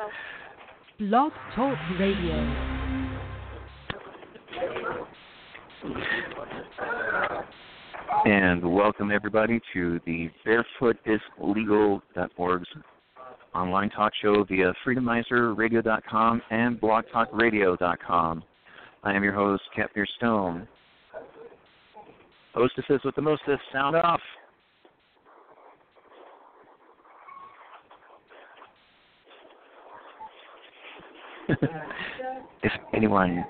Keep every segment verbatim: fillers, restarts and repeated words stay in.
Blog Talk Radio. And welcome everybody to the barefoot is legal dot org's online talk show via freedomizer radio dot com and blog talk radio dot com. I am your host, Captain Stone. Hostesses with the mostest, sound off. If anyone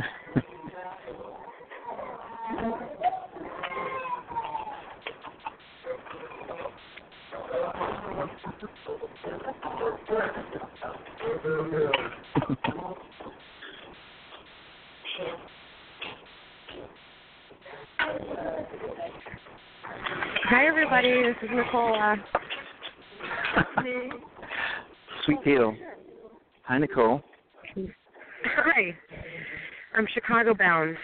Hi, everybody. This is Nicole. Sweet deal. Hi, Nicole. Hi. I'm Chicago bound.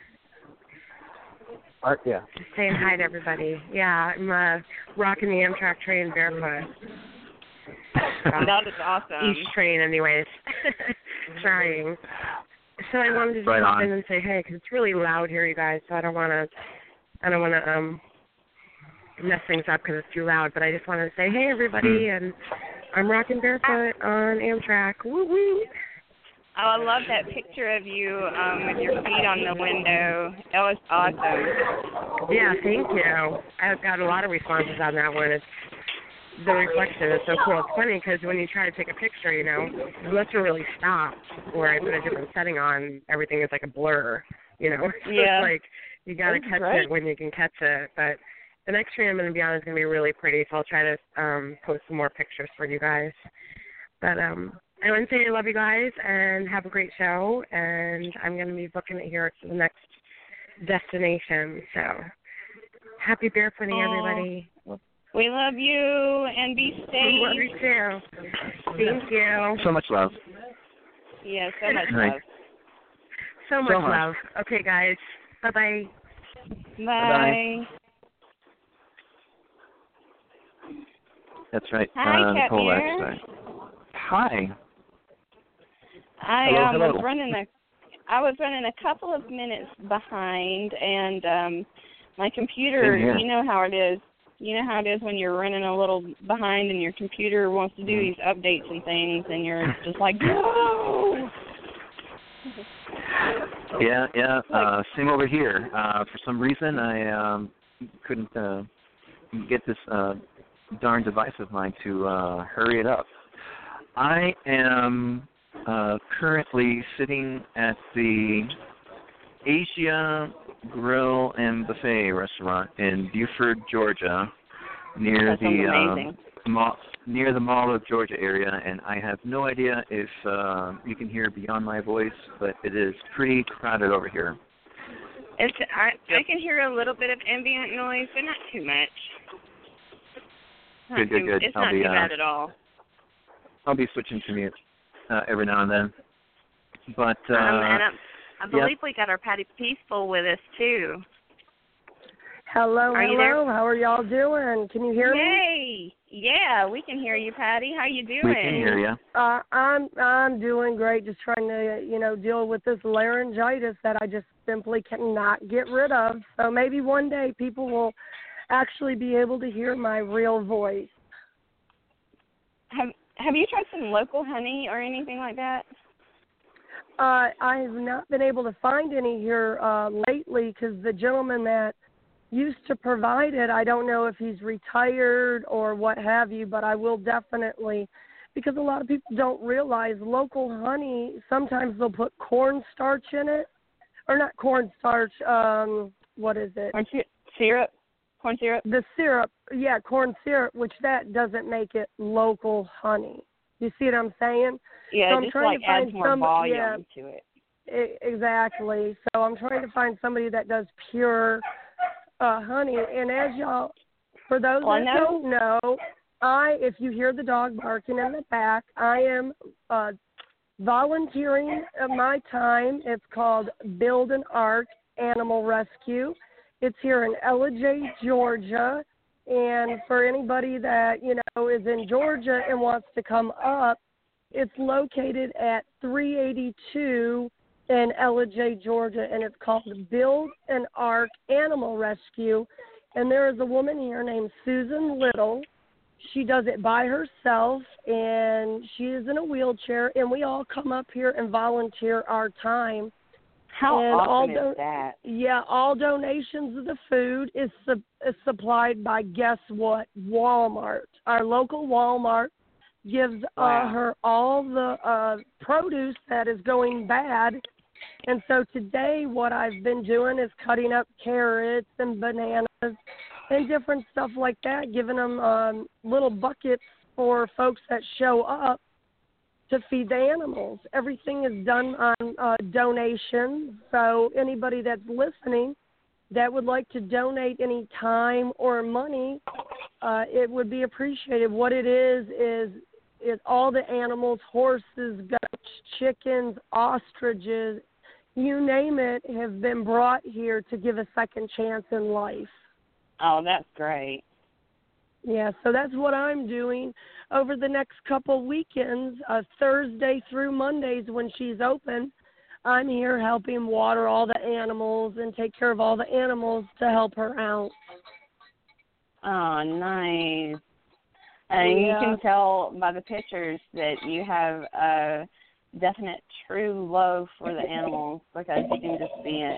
Art, yeah. Just saying hi to everybody. Yeah, I'm uh, rocking the Amtrak train barefoot. Uh, that is awesome. Each train, anyways. Trying. So I wanted to just right pop on. in and say hey, because it's really loud here, you guys. So I don't want to. I don't want to um mess things up because it's too loud. But I just wanted to say hey, everybody, and I'm rocking barefoot on Amtrak. Woo woo. Oh, I love that picture of you um, with your feet on the window. That was awesome. Yeah, thank you. I've got a lot of responses on that one. It's the reflection is so cool. It's funny because when you try to take a picture, you know, unless you really stop or I put a different setting on, everything is like a blur, you know. Yeah. It's like you got to catch great. it when you can catch it. But the next tree I'm going to be on is going to be really pretty, so I'll try to um, post some more pictures for you guys. But um, I want to say I love you guys and have a great show, and I'm going to be booking it here to the next destination. So happy barefooting, Aww. everybody. We love you, and be safe. Love you too. Thank you. So much love. Yeah, so much Right. love. So much, So much. love. Okay, guys. Bye-bye. Bye. Bye-bye. That's right. Hi, uh, Nicole, Katmir. that's right. Hi. I Hello, um, hello. was running a, I was running a couple of minutes behind, and um, my computer. Same here. You know how it is. You know how it is when you're running a little behind, and your computer wants to do these updates and things, and you're just like, no. Yeah, yeah. Uh, same over here. Uh, for some reason, I um, couldn't uh, get this uh, darn device of mine to uh, hurry it up. I am uh, currently sitting at the Asia Grill and Buffet restaurant in Buford, Georgia, near That sounds the amazing. um, mall, near the Mall of Georgia area, and I have no idea if uh, you can hear beyond my voice, but it is pretty crowded over here. It's I I can hear a little bit of ambient noise, but not too much. Not Good, good, too, good. It's I'll not be, too uh, bad at all. I'll be switching to mute uh, every now and then. But uh, um, and I, I yep. believe we got our Patty Peaceful with us too. Hello, Are you hello. How are y'all doing? Can you hear me? Yay! Yeah, we can hear you, Patty. How you doing? we can hear you. Uh, I'm I'm doing great. Just trying to you know deal with this laryngitis that I just simply cannot get rid of. So maybe one day people will actually be able to hear my real voice. Have Have you tried some local honey or anything like that? Uh, I have not been able to find any here uh, lately because the gentleman that used to provide it, I don't know if he's retired or what have you, but I will definitely, because a lot of people don't realize local honey, sometimes they'll put cornstarch in it, or not cornstarch, um, what is it? Corn sy- syrup? Corn syrup? The syrup, yeah, corn syrup, which that doesn't make it local honey. You see what I'm saying? Yeah, So I'm just trying like to find adds more some- volume yeah. to it. E- Exactly. So I'm trying to find somebody that does pure uh, honey. And as y'all, for those Well, that I know- don't know, I, if you hear the dog barking in the back, I am uh, volunteering of my time. It's called Build an Ark Animal Rescue. It's here in Ellijay, Georgia. And for anybody that, you know, is in Georgia and wants to come up, it's located at three eighty-two in Ellijay, Georgia, and it's called Build an Ark Animal Rescue. And there is a woman here named Susan Little. She does it by herself, and she is in a wheelchair, and we all come up here and volunteer our time. How and awesome all is do- that? Yeah, all donations of the food is, su- is supplied by, guess what, Walmart. Our local Walmart gives Wow. uh, her all the uh, produce that is going bad. And so today what I've been doing is cutting up carrots and bananas and different stuff like that, giving them um, little buckets for folks that show up to feed the animals. Everything is done on uh, donations, so anybody that's listening that would like to donate any time or money, uh, it would be appreciated. What it is is is all the animals, horses, goats, chickens, ostriches, you name it, have been brought here to give a second chance in life. Oh, that's great. Yeah, so that's what I'm doing over the next couple weekends, uh, Thursday through Mondays when she's open. I'm here helping water all the animals and take care of all the animals to help her out. Oh, nice. And Yeah. you can tell by the pictures that you have a definite true love for the animals because you can just see it.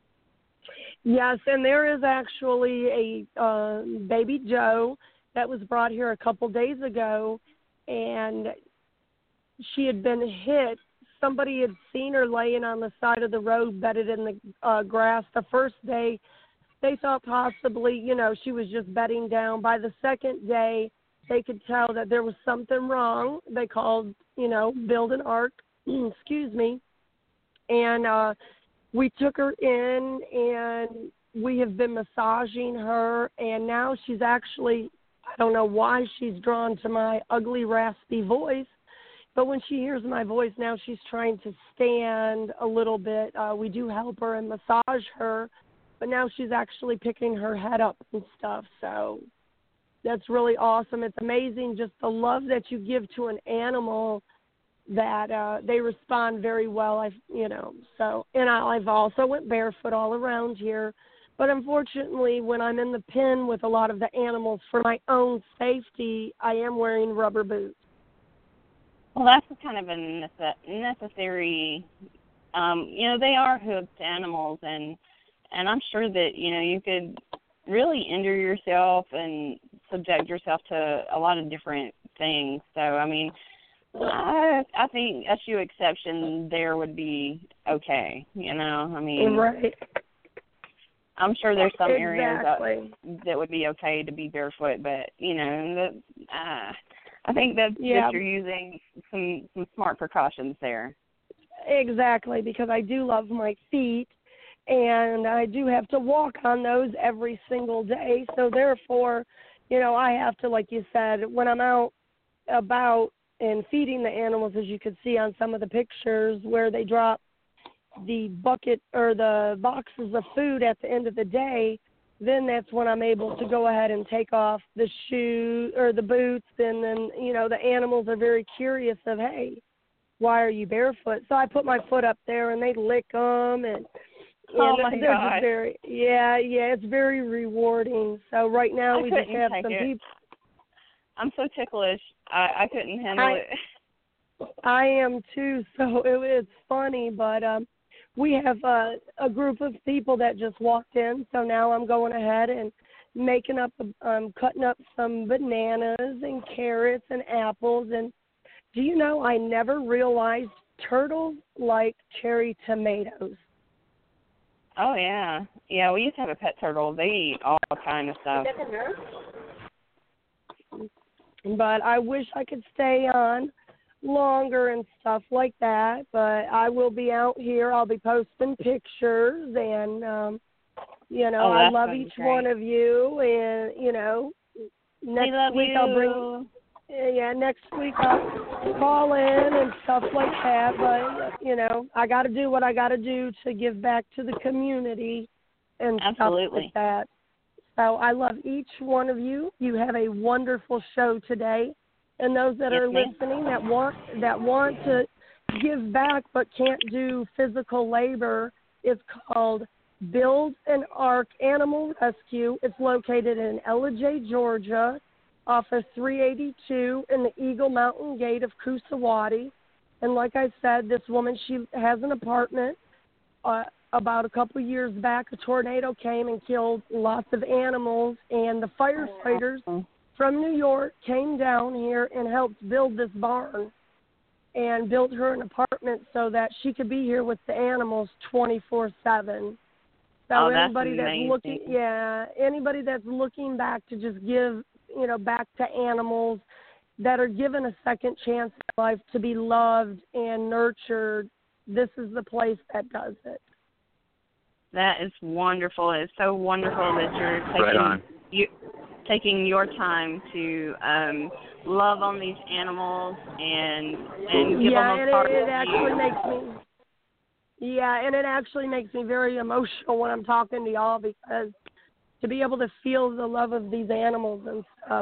Yes, and there is actually a uh, baby Joe that was brought here a couple days ago, and she had been hit. Somebody had seen her laying on the side of the road, bedded in the uh, grass. The first day, they thought possibly, you know, she was just bedding down. By the second day, they could tell that there was something wrong. They called, you know, Build an Ark, excuse me, and uh, we took her in, and we have been massaging her, and now she's actually, I don't know why she's drawn to my ugly, raspy voice, but when she hears my voice now, she's trying to stand a little bit. Uh, we do help her and massage her, but now she's actually picking her head up and stuff, so that's really awesome. It's amazing just the love that you give to an animal that uh, they respond very well, I, you know. So, and I, I've also went barefoot all around here. But unfortunately, when I'm in the pen with a lot of the animals for my own safety, I am wearing rubber boots. Well, that's kind of a necessary, um, you know, they are hooked animals, and and I'm sure that, you know, you could really injure yourself and subject yourself to a lot of different things. So, I mean, I, I think a few exceptions there would be okay, you know, I mean. Right. I'm sure there's some areas exactly. that, that would be okay to be barefoot, but, you know, the, uh, I think that, yeah. that you're using some, some smart precautions there. Exactly, because I do love my feet, and I do have to walk on those every single day. So, therefore, you know, I have to, like you said, when I'm out about and feeding the animals, as you could see on some of the pictures where they drop the bucket or the boxes of food at the end of the day, then that's when I'm able to go ahead and take off the shoe or the boots. And then, you know, the animals are very curious of, hey, why are you barefoot? So I put my foot up there and they lick them. And, oh, and my they're God. just very, yeah, yeah, it's very rewarding. So right now I we just have take some it. people. I'm so ticklish. I, I couldn't handle I, it. I am too. So it, it's funny, but um, we have uh, a group of people that just walked in. So now I'm going ahead and making up, um, cutting up some bananas and carrots and apples. And do you know, I never realized turtles like cherry tomatoes. Oh, yeah. Yeah, we used to have a pet turtle. They eat all kind of stuff. But I wish I could stay on longer and stuff like that. But I will be out here. I'll be posting pictures. And, um, you know, oh, I love each great. one of you. And, you know, next week you. I'll bring... Yeah, next week I'll call in and stuff like that. But, you know, I got to do what I got to do to give back to the community and Absolutely. stuff like that. So I love each one of you. You have a wonderful show today. and those that Yes, are ma'am. listening that want that want to give back but can't do physical labor, it's called Build an Ark Animal Rescue. It's located in Ellijay, Georgia, off of three eighty-two in the Eagle Mountain Gate of Coosawattee. And like I said, this woman, she has an apartment. Uh, about a couple years back, a tornado came and killed lots of animals, and the firefighters from New York came down here and helped build this barn and built her an apartment so that she could be here with the animals twenty-four seven. So Oh, that's anybody that's amazing. looking, yeah, anybody that's looking back to just give, you know, back to animals that are given a second chance in life to be loved and nurtured, this is the place that does it. That is wonderful. It's so wonderful that you're taking Right on. you taking your time to um, love on these animals and and give yeah, them a and part it, it of actually you. makes me. Yeah, and it actually makes me very emotional when I'm talking to y'all, because to be able to feel the love of these animals and stuff.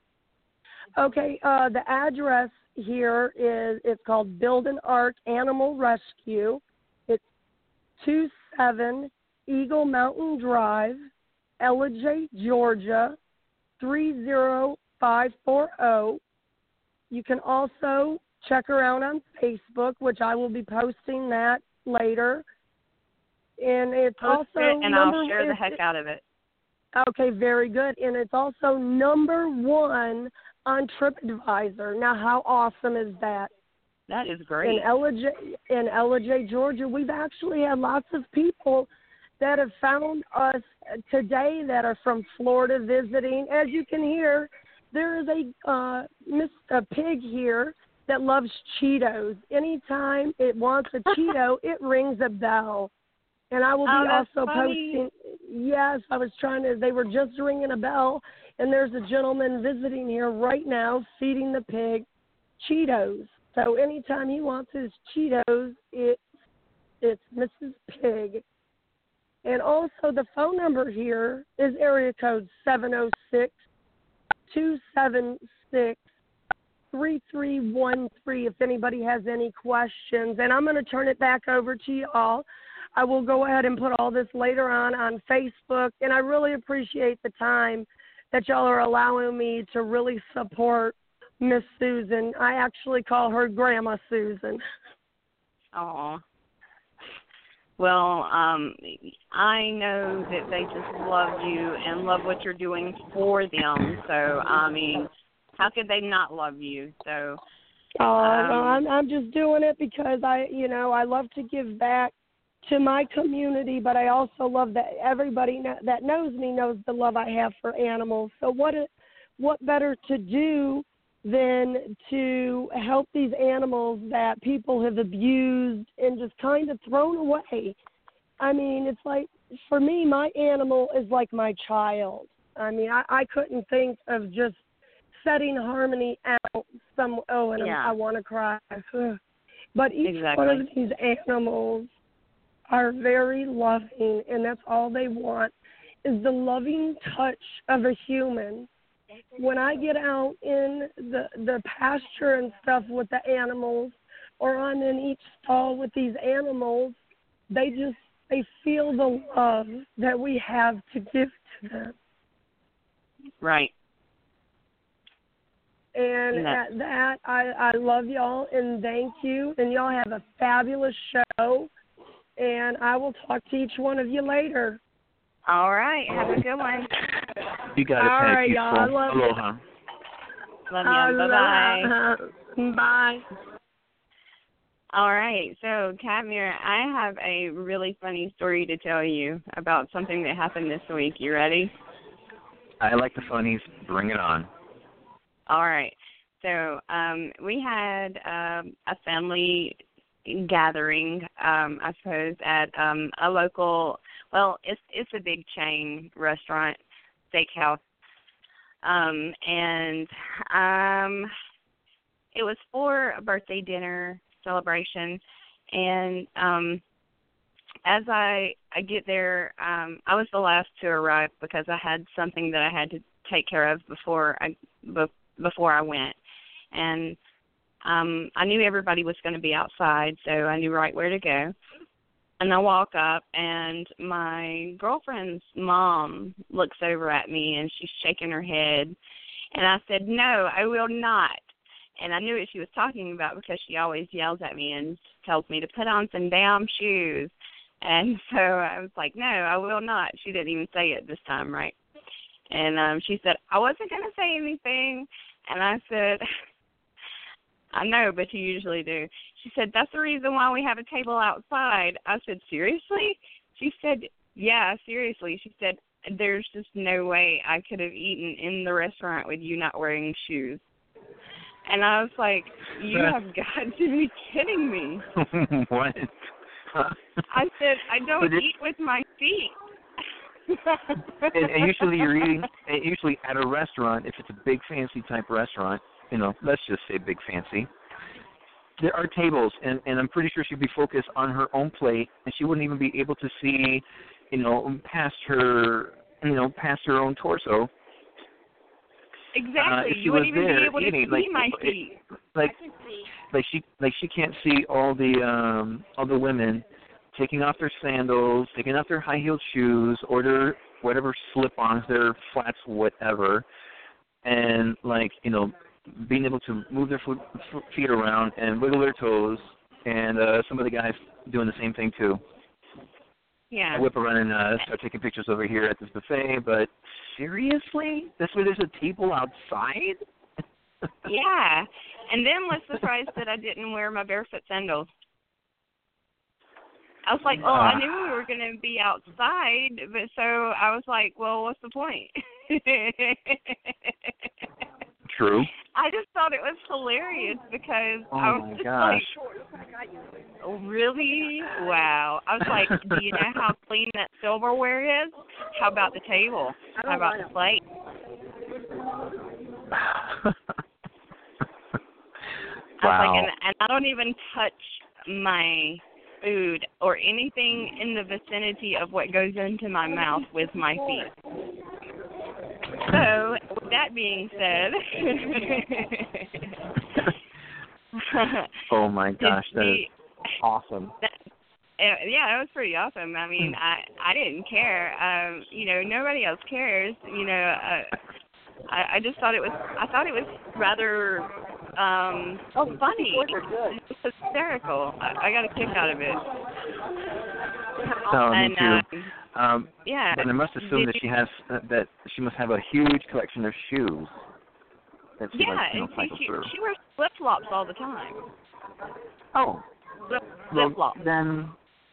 Okay, uh, the address here is, it's called Build an Ark Animal Rescue. It's two seven Eagle Mountain Drive, Ellijay, Georgia, three zero five four zero. You can also check her out on Facebook, which I will be posting that later. And it's Post also it, and number, I'll share the it's- heck out of it. Okay, very good. And it's also number one on TripAdvisor. Now, how awesome is that? That is great. In Ellijay, in Ellijay, Georgia, we've actually had lots of people that have found us today that are from Florida visiting. As you can hear, there is a uh, Miss a pig here that loves Cheetos. Anytime it wants a Cheeto, it rings a bell. And I will be Oh, that's also funny. posting. Yes, I was trying to. They were just ringing a bell, and there's a gentleman visiting here right now feeding the pig Cheetos. So anytime he wants his Cheetos, it's it's Missus Pig. And also the phone number here is area code seven oh six, two seven six, three three one three if anybody has any questions. And I'm going to turn it back over to you all. I will go ahead and put all this later on on Facebook, and I really appreciate the time that y'all are allowing me to really support Miss Susan. I actually call her Grandma Susan. Aw. Well, um, I know that they just love you and love what you're doing for them. So, I mean, how could they not love you? So, Oh, um, well, I'm I'm just doing it because I, you know, I love to give back to my community, but I also love that everybody kn- that knows me knows the love I have for animals. So what a, what better to do than to help these animals that people have abused and just kind of thrown away. I mean, it's like, for me, my animal is like my child. I mean, I, I couldn't think of just setting Harmony out some, oh, and Yeah. I, I want to cry. But each Exactly. one of these animals are very loving, and that's all they want is the loving touch of a human. When I get out in the the pasture and stuff with the animals, or I'm in each stall with these animals, they just they feel the love that we have to give to them. right. And No. at that, I, I love y'all and thank you. And y'all have a fabulous show. And I will talk to each one of you later. All right. Have a good one. You got it, All Pat. right, Peaceful. y'all. I love you. Aloha. Love you. Bye-bye. Bye. Bye. All right. So, Cadmere, I have a really funny story to tell you about something that happened this week. You ready? I like the funnies. Bring it on. All right. So um, we had um, a family gathering, um, I suppose, at um, a local, well, it's it's a big chain restaurant, steakhouse. Um, and um, it was for a birthday dinner celebration. And um, as I, I get there, um, I was the last to arrive because I had something that I had to take care of before I before I went. and um, I knew everybody was going to be outside, so I knew right where to go. And I walk up, and my girlfriend's mom looks over at me, and she's shaking her head. And I said, no, I will not. And I knew what she was talking about because she always yells at me and tells me to put on some damn shoes. And so I was like, no, I will not. She didn't even say it this time, right? And um, she said, I wasn't going to say anything. And I said, I know, but you usually do. She said, that's the reason why we have a table outside. I said, seriously? She said, yeah, seriously. She said, there's just no way I could have eaten in the restaurant with you not wearing shoes. And I was like, you have got to be kidding me. What? I said, I don't eat with my feet. and, and usually you're eating, and usually at a restaurant, if it's a big fancy type restaurant, you know, let's just say big fancy, there are tables, and, and I'm pretty sure she'd be focused on her own plate, and she wouldn't even be able to see, you know, past her, you know, past her own torso. Exactly. Uh, if she you was wouldn't even there be able eating, to see like, my feet. Like, like she, like she can't see all the, um, all the women taking off their sandals, taking off their high-heeled shoes, or their whatever slip-ons, their flats, whatever, and like, you know, being able to move their foot, feet around and wiggle their toes, and uh, some of the guys doing the same thing too. Yeah. I whip around and uh, start taking pictures over here at this buffet, but seriously? That's where there's a table outside? Yeah. And then was surprised that I didn't wear my barefoot sandals. I was like, well, I knew we were going to be outside, but so I was like, well, what's the point? True. I just thought it was hilarious because oh I was my just gosh. like, oh, really? Wow. I was like, do you know how clean that silverware is? How about the table? How about the plate? I was like, and, and I don't even touch my food or anything in the vicinity of what goes into my mouth with my feet. So, with that being said, oh my gosh, that is awesome. That, yeah, that was pretty awesome. I mean, I I didn't care. Um, you know, nobody else cares. You know, uh, I I just thought it was I thought it was rather um oh funny. It was hysterical. I, I got a kick out of it. Oh, and, me too. Um, um, yeah. But I must assume that she has uh, that she must have a huge collection of shoes. That she yeah, like, you know, and she, she, through. she wears flip flops all the time. Oh. Flip Well, flops. then,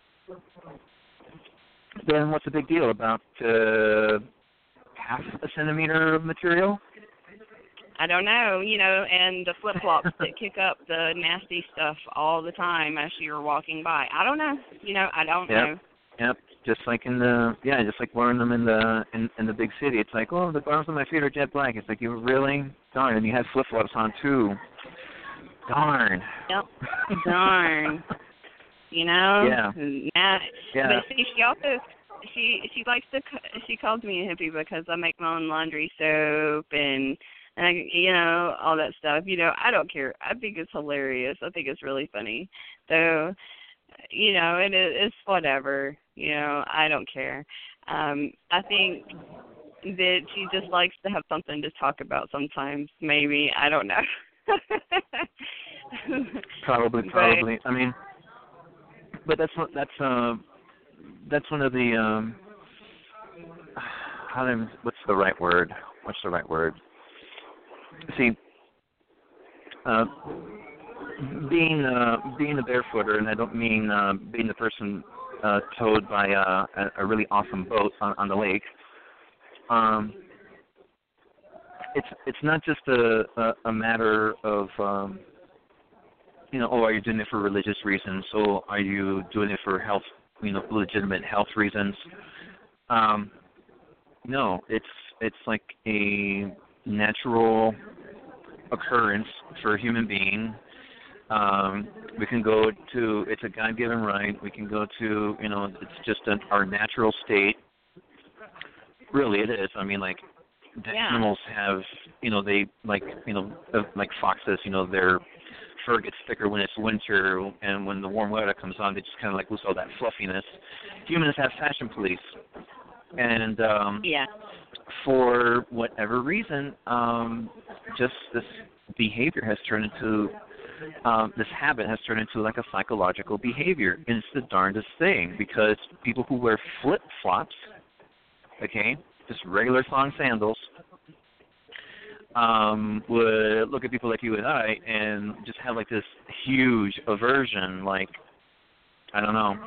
then what's the big deal about uh, half a centimeter of material? I don't know, you know, and the flip flops that kick up the nasty stuff all the time as you're walking by. I don't know, you know, I don't Yep. know. Yep. Just like in the yeah, just like wearing them in the in, in the big city. It's like, oh, the bottoms of my feet are jet black. It's like, you really darn, and you have flip flops on too. Darn. Yep. Darn. You know. Yeah. Now, Yeah. But see, she also she she likes to she calls me a hippie because I make my own laundry soap and. And, I, you know, all that stuff. You know, I don't care. I think it's hilarious. I think it's really funny. So, you know, it, it's whatever. You know, I don't care. Um, I think that she just likes to have something to talk about sometimes, maybe. I don't know. Probably, probably. But, I mean, but that's what that's uh that's one of the um how do, what's the right word? What's the right word? See, uh, being uh, being a barefooter, and I don't mean uh, being the person uh, towed by uh, a, a really awesome boat on, on the lake. Um, it's it's not just a, a, a matter of um, you know, oh, are you doing it for religious reasons? So are you doing it for health, you know, legitimate health reasons? Um, no, it's it's like a natural occurrence for a human being. Um, we can go to, it's a God-given right. We can go to, you know, it's just an, our natural state. Really, it is. I mean, like, the Yeah. animals have, you know, they like, you know, uh, like foxes, you know, their fur gets thicker when it's winter, and when the warm weather comes on, they just kind of like lose all that fluffiness. Humans have fashion police, and um, Yeah. for whatever reason, um, just this behavior has turned into, um, this habit has turned into like a psychological behavior, and it's the darndest thing, because people who wear flip-flops, okay, just regular thong sandals, um, would look at people like you and I and just have like this huge aversion, like, I don't know.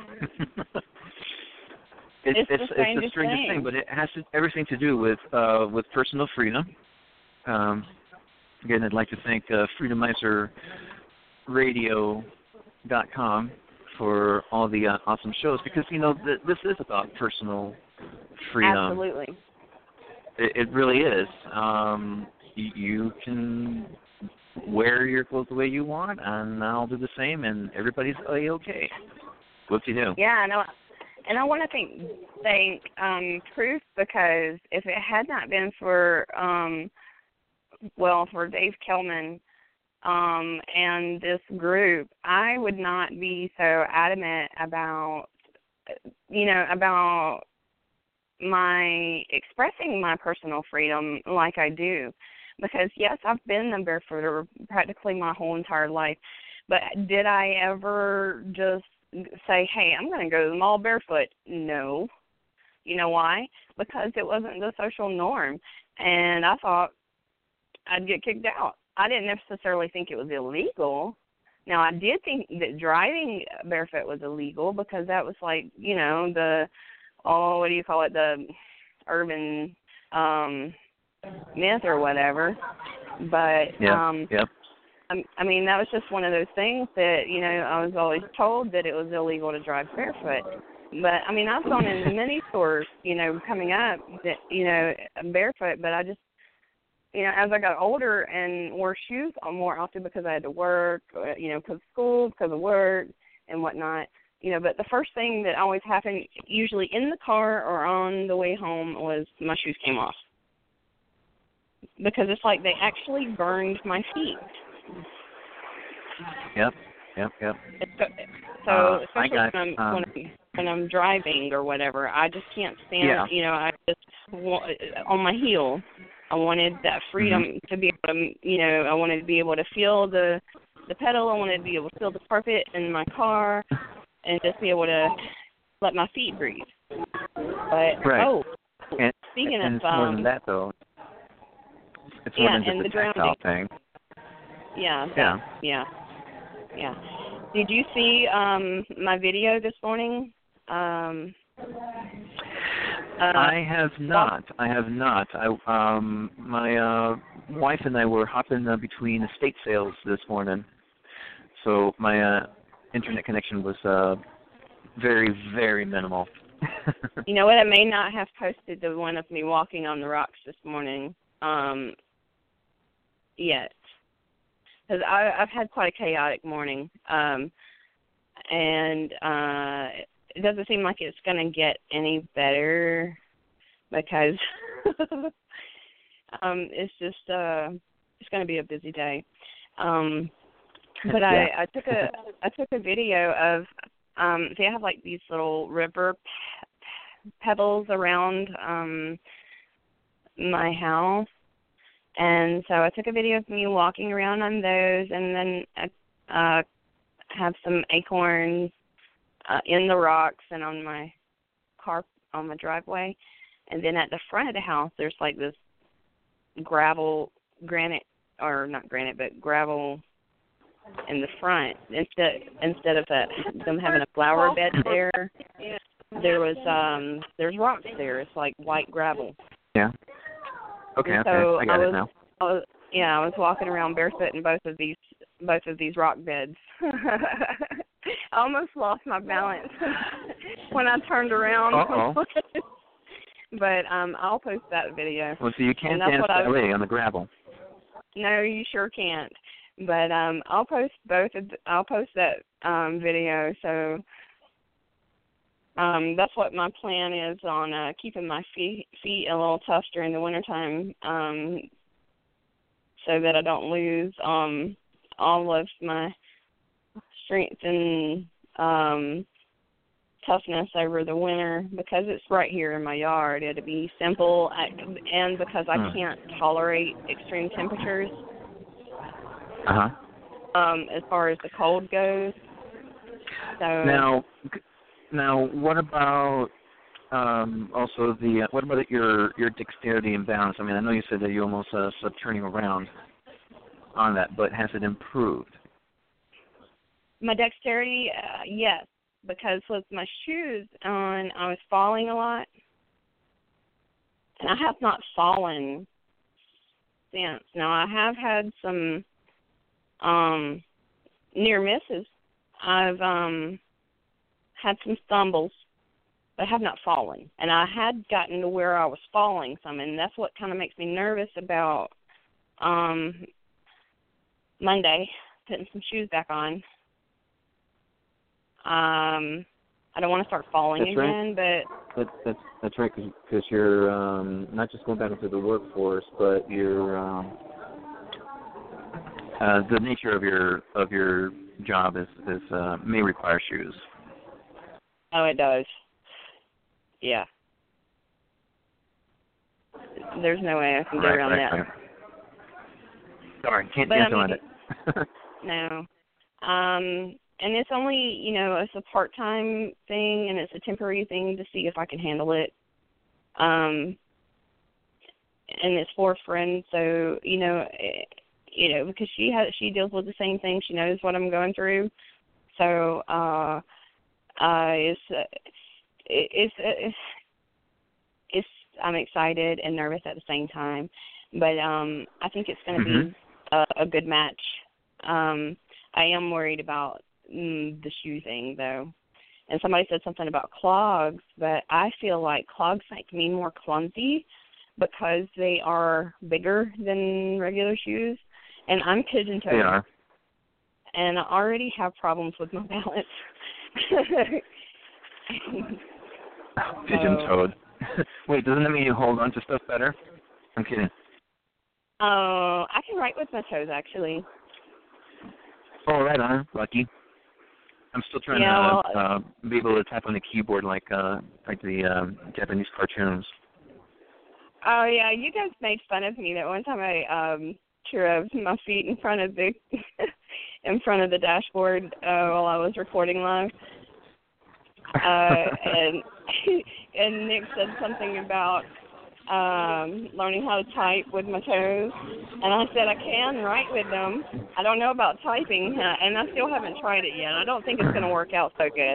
it's It's the it's, it's the strangest strangest thing. thing, but it has to, everything to do with uh, with personal freedom. Um, again, I'd like to thank uh, Freedomizer Radio dot com for all the uh, awesome shows, because, you know, th- this is about personal freedom. Absolutely. It, it really is. Um, you, you can wear your clothes the way you want, and I'll do the same, and everybody's A-okay. Whoop-de-doo. Yeah, I know. And I want to thank, thank um, Truth, because if it had not been for, um, well, for Dave Kellman um, and this group, I would not be so adamant about, you know, about my expressing my personal freedom like I do. Because, yes, I've been a barefooter practically my whole entire life, but did I ever just say, hey, I'm going to go to the mall barefoot? No. You know why? Because it wasn't the social norm, and I thought I'd get kicked out. I didn't necessarily think it was illegal. Now, I did think that driving barefoot was illegal, because that was like, you know, the, oh, what do you call it, the urban um, myth or whatever. But, Yep, um, yep. I, I mean, that was just one of those things that, you know, I was always told that it was illegal to drive barefoot. But, I mean, I've gone into many stores, you know, coming up, that, you know, barefoot, but I just, you know, as I got older and wore shoes more often because I had to work, you know, because of school, because of work and whatnot, you know, but the first thing that always happened, usually in the car or on the way home, was my shoes came off. Because it's like they actually burned my feet. Yep, yep, yep. So, so uh, especially I got, when, I'm, um, when, I'm, when I'm driving or whatever, I just can't stand, yeah. you know, I just, want, on my heel, I wanted that freedom mm-hmm. to be able to, you know, I wanted to be able to feel the, the pedal, I wanted to be able to feel the carpet in my car, and just be able to let my feet breathe. But, right. oh, and, speaking and of... it's more um, than that, though. It's yeah, more than just and a the tactile grounding. thing. Yeah, that, Yeah. yeah, yeah. Did you see um, my video this morning? Um, uh, I have not. I have not. I um my uh wife and I were hopping uh, between estate sales this morning, so my uh, internet connection was uh very very minimal. You know what? I may not have posted the one of me walking on the rocks this morning um, yet, because I've had quite a chaotic morning, um, and uh, it doesn't seem like it's going to get any better, because um, it's just uh, it's going to be a busy day. Um, but yeah. I, I took a I took a video of um, they have like these little river pe- pebbles around um, my house. And so I took a video of me walking around on those, and then I uh, have some acorns uh, in the rocks and on my car, on my driveway. And then at the front of the house, there's like this gravel, granite, or not granite, but gravel in the front. Instead, instead of a, them having a flower bed there, there was um, there's rocks there. It's like white gravel. Yeah. Okay, and okay, so I got I was, it now. I was, yeah, I was walking around barefoot in both of these both of these rock beds. I almost lost my balance when I turned around. Uh-oh. But um, I'll post that video. Well, so you can't And that's dance what I that was, way on the gravel. No, you sure can't. But um, I'll post both. Of the, I'll post that um, video. So um, that's what my plan is on uh, keeping my feet, feet a little tough during the wintertime, um, so that I don't lose um, all of my strength and um, toughness over the winter, because it's right here in my yard. It'll be simple, and because I hmm. can't tolerate extreme temperatures. Uh-huh. Um, as far as the cold goes. So Now, now, what about um, also the? Uh, what about your your dexterity and balance? I mean, I know you said that you almost uh, slept turning around on that, but has it improved? my dexterity, uh, yes, because with my shoes on, I was falling a lot, and I have not fallen since. Now, I have had some um, near misses. I've um, had some stumbles, but I have not fallen. And I had gotten to where I was falling some, and that's what kind of makes me nervous about um, Monday, putting some shoes back on. Um, I don't want to start falling That's again, right. but... That, that's, that's right, because you're um, not just going back into the workforce, but you're... Um, uh, the nature of your of your job is, is uh, may require shoes. Oh, it does. Yeah. There's no way I can get right, around right, that. Right. Sorry, can't But, dance I mean, around it. No. Um, and it's only, you know, it's a part-time thing, and it's a temporary thing to see if I can handle it. Um, and it's for a friend, so, you know, it, you know, because she has, she deals with the same thing. She knows what I'm going through. So, uh, uh, it's, uh, it, it's, it's, it's, I'm excited and nervous at the same time. But um, I think it's going to mm-hmm. be a, a good match. Um, I am worried about mm, the shoe thing, though. And somebody said something about clogs, but I feel like clogs make me more clumsy because they are bigger than regular shoes. And I'm pigeon-toed. They are. And I already have problems with my balance. Pigeon-toed. Wait, doesn't that mean you hold on to stuff better? I'm kidding. Oh, I can write with my toes, actually. Oh, right on. Lucky. I'm still trying yeah, to well, uh, be able to tap on the keyboard like uh, like the um, Japanese cartoons. Oh, yeah, you guys made fun of me that one time I um, drove my feet in front of the in front of the dashboard uh, while I was recording live. Uh, and and Nick said something about um, learning how to type with my toes, and I said I can write with them. I don't know about typing, uh, and I still haven't tried it yet. I don't think it's going to work out so good.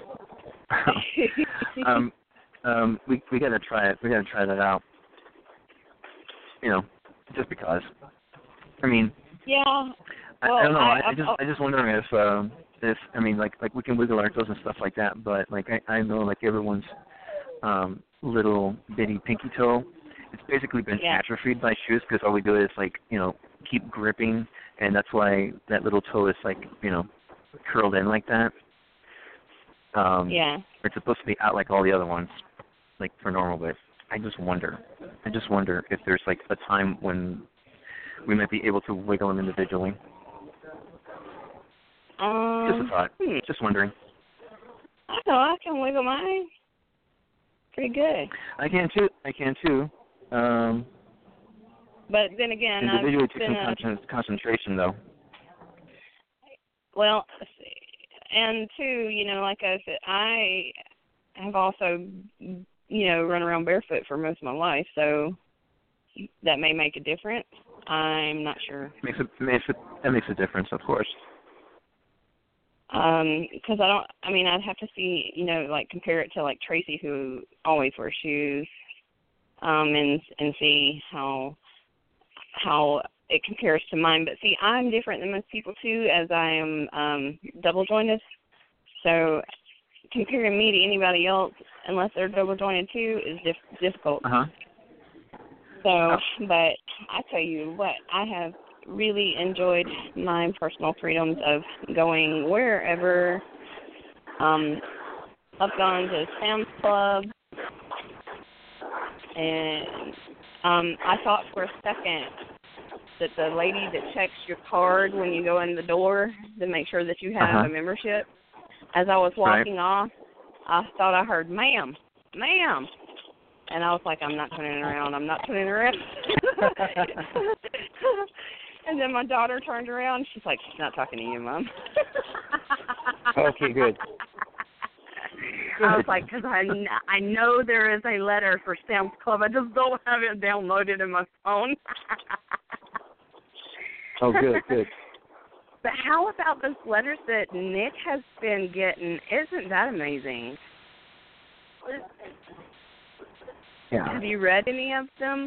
um, um, we we gotta try it. We gotta try that out. You know, just because. I mean. Yeah. I, Well, I don't know. I, I, I just I just wondering if um, if I mean like like we can wiggle our toes and stuff like that, but like I, I know like everyone's um, little bitty pinky toe, it's basically been yeah. atrophied by shoes because all we do is like you know keep gripping, and that's why that little toe is like you know curled in like that. Um, yeah. It's supposed to be out like all the other ones, like for normal, but I just wonder. I just wonder if there's like a time when we might be able to wiggle them individually. Um, Just a thought. Hmm. Just wondering. I know I can wiggle mine pretty good. I can too. I can too. Um, but then again, individually I've takes been some a, con- concentration though. Well, and two, you know, like I said, I have also, you know, run around barefoot for most of my life, so that may make a difference. I'm not sure. Makes it makes it that makes a difference, of course. Um, because I don't. I mean, I'd have to see, you know, like compare it to like Tracy, who always wears shoes, um, and and see how how it compares to mine. But see, I'm different than most people too, as I am um, double jointed. So comparing me to anybody else, unless they're double jointed too, is dif- difficult. Uh huh. So, but I tell you what, I have really enjoyed my personal freedoms of going wherever, um, I've gone to Sam's Club, and um, I thought for a second that the lady that checks your card when you go in the door to make sure that you have Uh-huh. a membership, as I was walking Right. off, I thought I heard, ma'am, ma'am. And I was like, I'm not turning around, I'm not turning around. And then my daughter turned around, she's like, she's not talking to you, Mom. Okay, good. I was like, because I, kn- I know there is a letter for Sam's Club. I just don't have it downloaded in my phone. Oh, good, good. But how about those letters that Nick has been getting? Isn't that amazing? Yeah. Have you read any of them?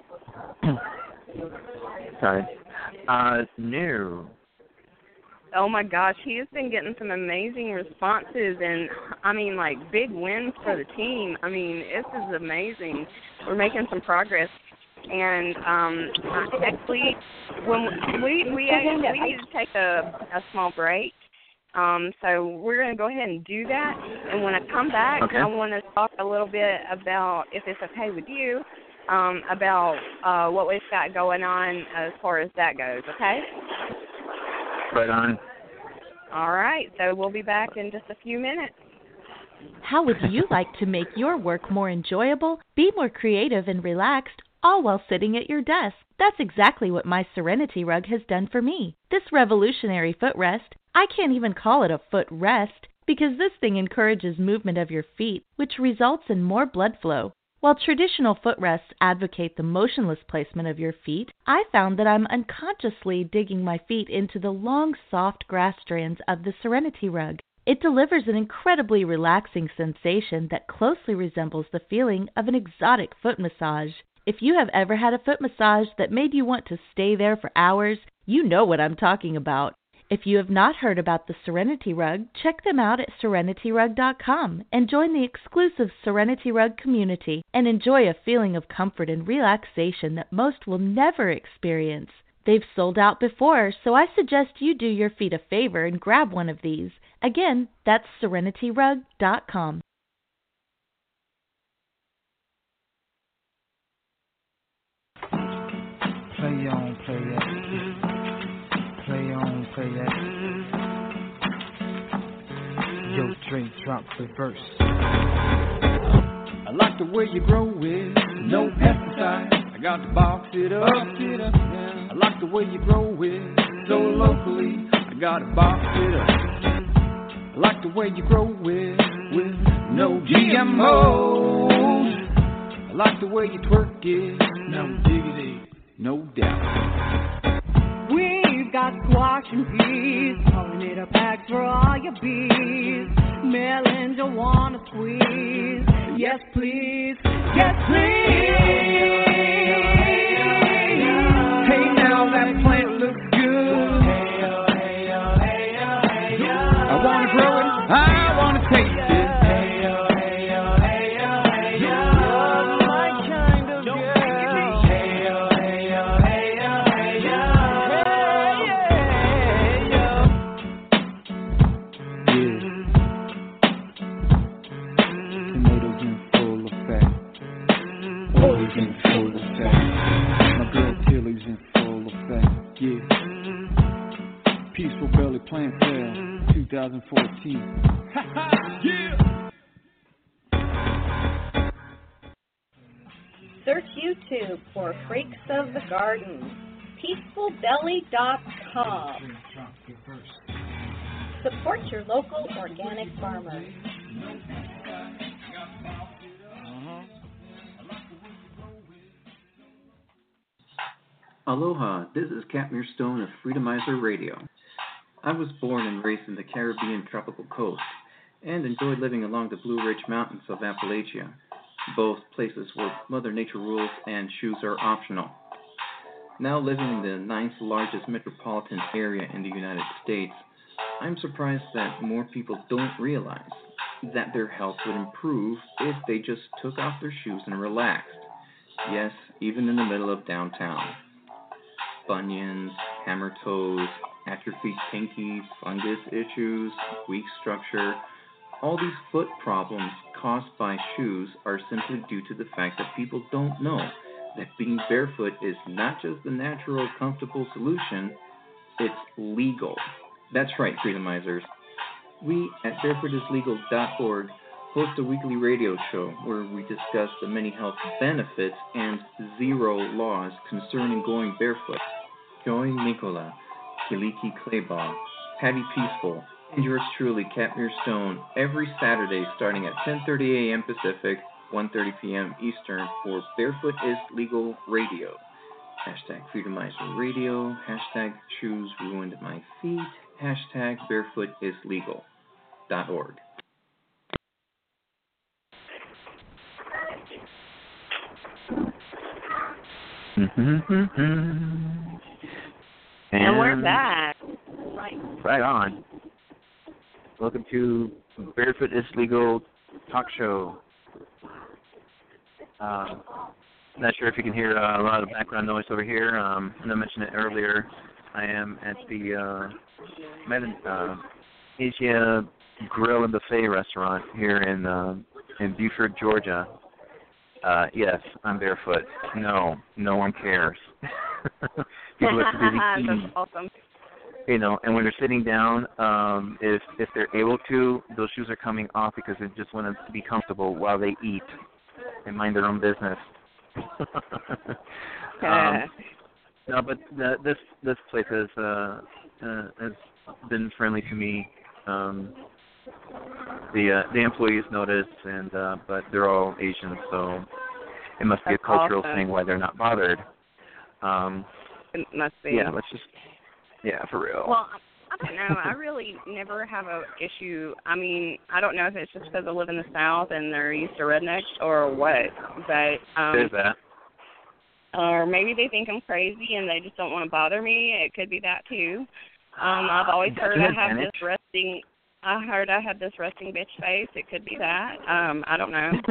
Sorry. Uh, no. Oh, my gosh, he has been getting some amazing responses and, I mean, like, big wins for the team. I mean, this is amazing. We're making some progress. And um, actually, when we we actually, we need to take a, a small break. Um, so we're going to go ahead and do that. And when I come back, Okay. I want to talk a little bit about, if it's okay with you, um, about uh, what we've got going on as far as that goes, okay? Right on. All right, so we'll be back in just a few minutes. How would you like to make your work more enjoyable, be more creative and relaxed, all while sitting at your desk? That's exactly what my Serenity Rug has done for me. This revolutionary footrest, I can't even call it a foot rest, because this thing encourages movement of your feet, which results in more blood flow. While traditional footrests advocate the motionless placement of your feet, I found that I'm unconsciously digging my feet into the long, soft grass strands of the Serenity Rug. It delivers an incredibly relaxing sensation that closely resembles the feeling of an exotic foot massage. If you have ever had a foot massage that made you want to stay there for hours, you know what I'm talking about. If you have not heard about the Serenity Rug, check them out at serenity rug dot com and join the exclusive Serenity Rug community and enjoy a feeling of comfort and relaxation that most will never experience. They've sold out before, so I suggest you do your feet a favor and grab one of these. Again, that's serenity rug dot com. Play on, play that. Play on, play that. Yo, Dre, drop the verse. I like the way you grow with no pesticides. I got to box it up. It up yeah. I like the way you grow with so locally. I got to box it up. I like the way you grow with with no G M Os. I like the way you twerk it. No diggity, no doubt. We've got squash and peas, pollinator packs for all your bees. Melons you wanna squeeze? Yes, please. Yes, please. Hey, now that plant looks good. I wanna grow it. I wanna taste it. Plant Sale twenty fourteen. Yeah. Search YouTube for Freaks of the Garden. peaceful belly dot com. Support your local organic farmers. Aloha, this is Katmere Stone of Freedomizer Radio. I was born and raised in the Caribbean tropical coast and enjoyed living along the Blue Ridge Mountains of Appalachia, both places where Mother Nature rules and shoes are optional. Now living in the ninth largest metropolitan area in the United States, I'm surprised that more people don't realize that their health would improve if they just took off their shoes and relaxed. Yes, even in the middle of downtown. Bunions, hammer toes, atrophied pinkies, fungus issues, weak structure, All these foot problems caused by shoes are simply due to the fact that people don't know that being barefoot is not just the natural, comfortable solution, it's legal. That's right, Freedomizers. We at barefoot is legal dot org host a weekly radio show where we discuss the many health benefits and zero laws concerning going barefoot. Join Nicola, Kiliki Claybaugh, Patty Peaceful, and yours truly, Katmere Stone, every Saturday starting at ten thirty a.m. Pacific, one thirty p.m. Eastern for Barefoot is Legal Radio. Hashtag Freedomizer Radio, hashtag Shoes Ruined My Feet, hashtag Barefoot is Legal dot org. Mm-hmm. And, and we're back. Right. Right on. Welcome to Barefoot is Legal Talk Show. Um, not sure if you can hear uh, a lot of background noise over here. Um, I mentioned it earlier. I am at the uh, Med- uh, Asia Grill and Buffet restaurant here in uh, in Buford, Georgia. Uh, yes, I'm barefoot. No, no one cares. People are busy eating. That's awesome. You know, and when they're sitting down, um, if if they're able to, those shoes are coming off because they just want to be comfortable while they eat and mind their own business. um, no, but the, this this place has uh, uh, has been friendly to me. Um, the uh, the employees notice, and uh, but they're all Asian, so it must be That's a cultural awesome. thing why they're not bothered. Um, It must be. yeah, let's just yeah, for real. Well, I don't know. I really never have a issue. I mean, I don't know if it's just because I live in the South and they're used to rednecks or what, but um, There's that. or maybe they think I'm crazy and they just don't want to bother me. It could be that too. Um, I've always That's heard an I have advantage. this resting. I heard I have this resting bitch face. It could be that. Um, I don't know.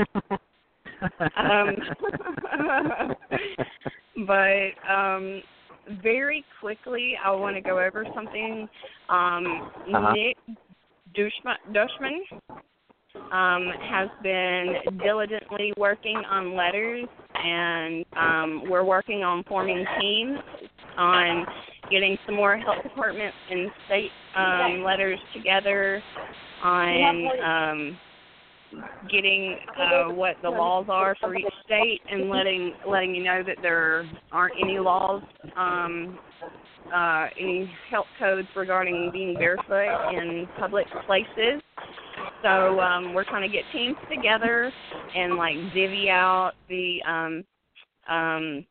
um, but um, very quickly, I want to go over something. Um, Uh-huh. Nick Dushman, Dushman um, has been diligently working on letters, and um, we're working on forming teams on getting some more health department and state um, letters together on um, getting uh, what the laws are for each state and letting letting you know that there aren't any laws, um, uh, any health codes regarding being barefoot in public places. So um, we're trying to get teams together and like divvy out the um, um,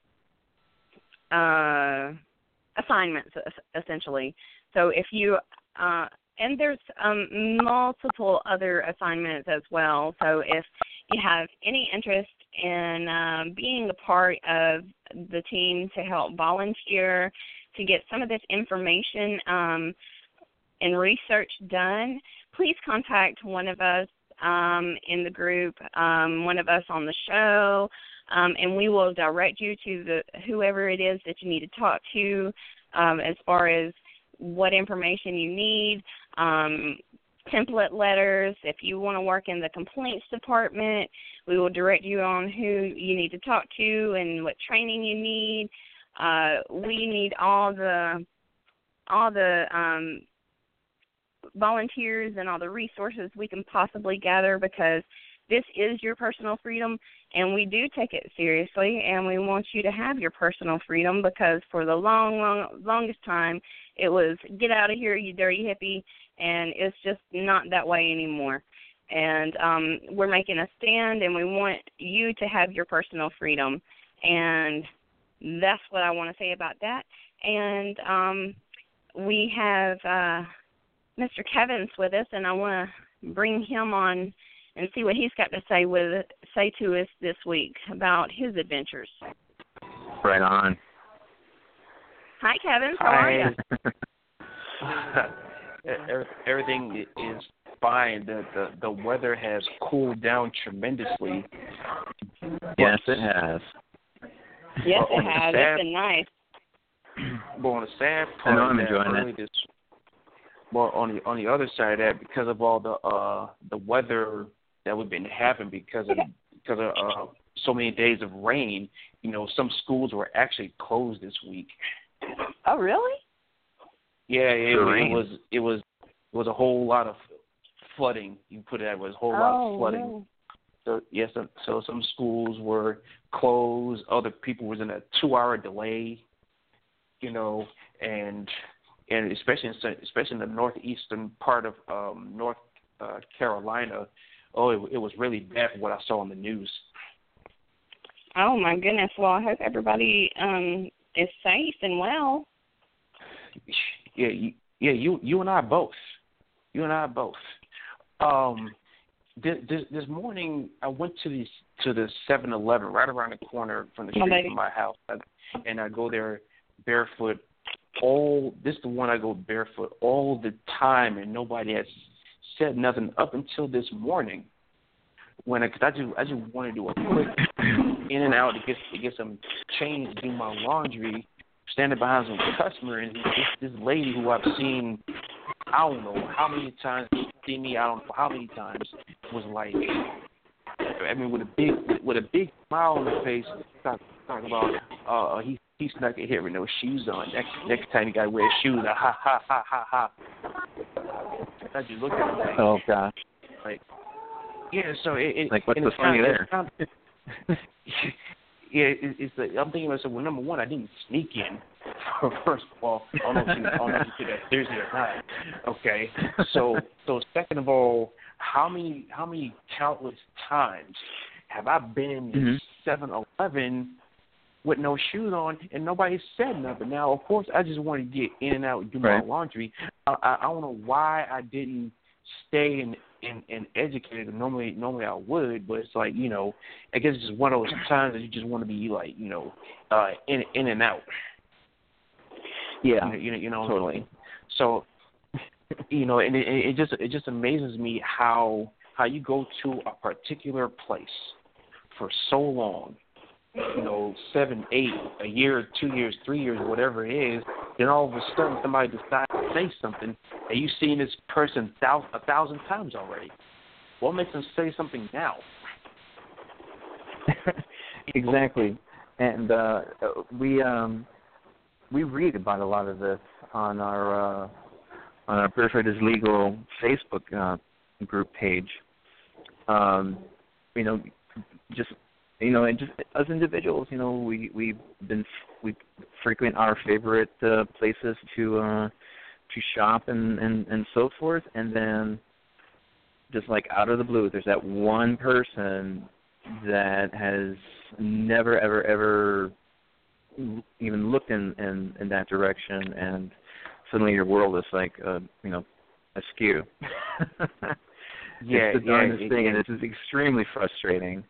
uh, assignments essentially. So if you uh, and there's um, multiple other assignments as well. So if you have any interest in um, being a part of the team to help volunteer to get some of this information um, and research done, please contact one of us um, in the group, um, one of us on the show, um, and we will direct you to the whoever it is that you need to talk to um, as far as what information you need, um, template letters. If you want to work in the complaints department, we will direct you on who you need to talk to and what training you need. Uh, we need all the all the um, volunteers and all the resources we can possibly gather, because this is your personal freedom, and we do take it seriously, and we want you to have your personal freedom, because for the long, long, longest time, it was get out of here, you dirty hippie, and it's just not that way anymore. And um, we're making a stand, and we want you to have your personal freedom, and that's what I want to say about that. And um, we have uh, Mister Kevins with us, and I want to bring him on and see what he's got to say with say to us this week about his adventures. Right on. Hi, Kevin. How are you? Every- Everything is fine. The, the the weather has cooled down tremendously. Yes, it has. Yes, Well, it on the has. sad- It's been nice. But on the sad I part, know I'm that enjoying early it. This, well, on the on the other side of that, because of all the uh the weather that we've been having because of because of uh, so many days of rain, you know, some schools were actually closed this week. Oh, really? Yeah, it, For it rain. was it was it was a whole lot of flooding. You put it that way, it was a whole lot Oh, of flooding. really? So yes, so, so some schools were closed. Other people was in a two-hour delay. You know, and and especially in especially in the northeastern part of um, North uh, Carolina, oh, it, it was really bad for what I saw on the news. Oh my goodness! Well, I hope everybody um, is safe and well. Yeah, you, yeah, you you and I both. You and I both. Um, this, this this morning I went to the to the seven eleven right around the corner from the street from my house, and I go there barefoot. All this is the one I go barefoot all the time, and nobody has said nothing up until this morning. When I, cause I just I just want to do a quick in and out to get to get some change to do my laundry. Standing behind some customer, and this, this lady who I've seen, I don't know how many times see me, I don't know how many times, was like, I mean, with a big with a big smile on her face, talk, talk about uh he he snuck in here with no shoes on. Next next time you gotta wear shoes, uh, ha ha ha ha ha. I just look at her like, oh gosh, like yeah. So it, it like what's the funny there? Kind of, yeah, it, it's the, I'm thinking myself. Well, number one, I didn't sneak in. First of all, I don't know if you, I don't know if you did that Thursday or not. Okay, so so second of all, how many how many countless times have I been in seven mm-hmm. Eleven with no shoes on and nobody said nothing? Now, of course, I just want to get in and out and do right. my laundry. I, I, I don't know why I didn't stay and and, and educated. Normally, normally I would, but it's like, you know, I guess it's just one of those times that you just want to be like, you know, uh, in in and out. Yeah, you know, you know, you know totally. So, you know, and it, it just it just amazes me how how you go to a particular place for so long, you know, seven, eight, a year, two years, three years, whatever it is. Then all of a sudden somebody decides to say something, and you've seen this person thousand, a thousand times already. What makes them say something now? Exactly, and uh, we um, we read about a lot of this on our uh, on our Birthright is Legal Facebook uh, group page. Um, you know, just you know, and just as individuals, you know, we we've been we frequent our favorite uh, places to uh, to shop and, and, and so forth, and then just like out of the blue, there's that one person that has never ever ever even looked in, in, in that direction, and suddenly your world is like uh, you know askew. Yeah, it's the darndest yeah, thing, it, and it's extremely frustrating.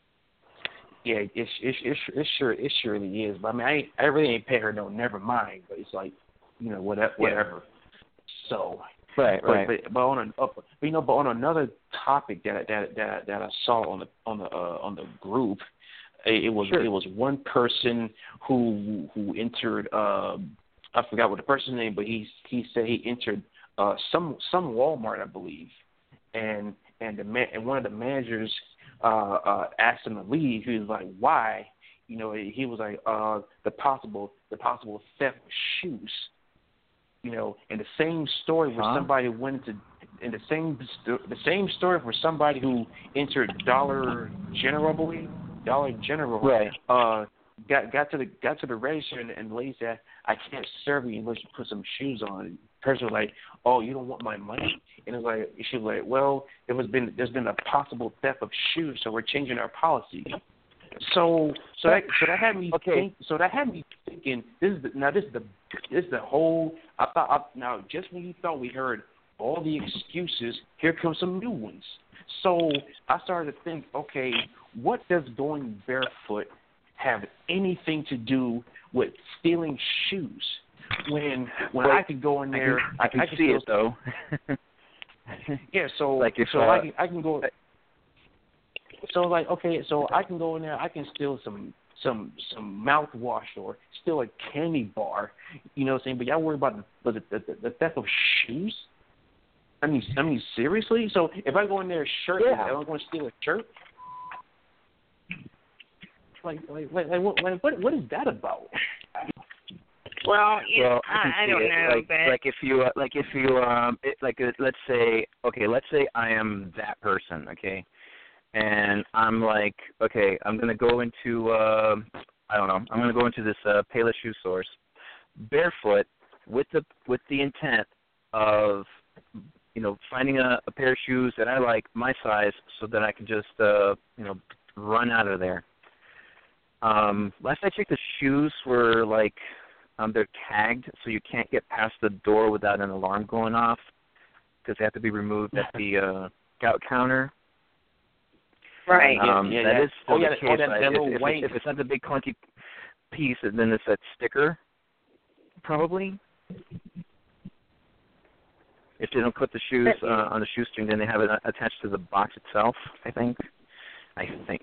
Yeah, it it it, it sure it surely is. But I mean, I ain't, I really ain't pay her no never mind. But it's like, you know, whatever. whatever. Yeah. So. Right, but, right. But, but on an up, but, you know, but on another topic that that that that I saw on the on the uh, on the group, it, it was sure. it was one person who who entered. Uh, I forgot what the person's name, but he he said he entered uh, some some Walmart, I believe, and and the man, and one of the managers uh, uh, asked him to leave. He was like, "Why?" You know, he was like, uh, "The possible the possible theft of shoes." You know, and the same story where huh? somebody went to, in the same the same story for somebody who entered Dollar General, I believe, Dollar General, right? Uh, got got to the got to the register and, and the lady said, "I can't serve you unless you put some shoes on." And the person was like, "Oh, you don't want my money?" And it was like she was like, "Well, there was been there's been a possible theft of shoes, so we're changing our policy." So, so that so that had me okay. think. So that had me thinking. This is the, now this is the this is the whole. I thought I, now just when you thought we heard all the excuses, here come some new ones. So I started to think. Okay, what does going barefoot have anything to do with stealing shoes? When when Wait, I could go in there, I can, I can I, I see can it though. Yeah, so like if, so uh, I can I can go. So like okay, so I can go in there, I can steal some some some mouthwash or steal a candy bar. You know what I'm saying? But y'all worry about the the, the, the theft of shoes. I mean, I mean seriously. So if I go in there shirtless, Yeah. am I going to steal a shirt? Like, like, like, like, what, like, what, what is that about? Well, you well, know, I, can I, I see don't it. know, like, but like if you, uh, like if you, um, it, like uh, let's say, okay, let's say I am that person, okay, and I'm like, okay, I'm gonna go into, uh, I don't know, I'm gonna go into this uh, Payless shoe source, barefoot, with the with the intent of, you know, finding a, a pair of shoes that I like, my size, so that I can just, uh, you know, run out of there. Um, last I checked, the shoes were like, um, they're tagged, so you can't get past the door without an alarm going off, because they have to be removed at the uh, scout counter. right. Um, yeah, that yeah. is still Oh, yeah, the oh, case. that- I- that if, little if, white- if it's not the big clunky piece, then it's that sticker, probably. If they don't put the shoes uh, on the shoestring, then they have it attached to the box itself, I think. I think.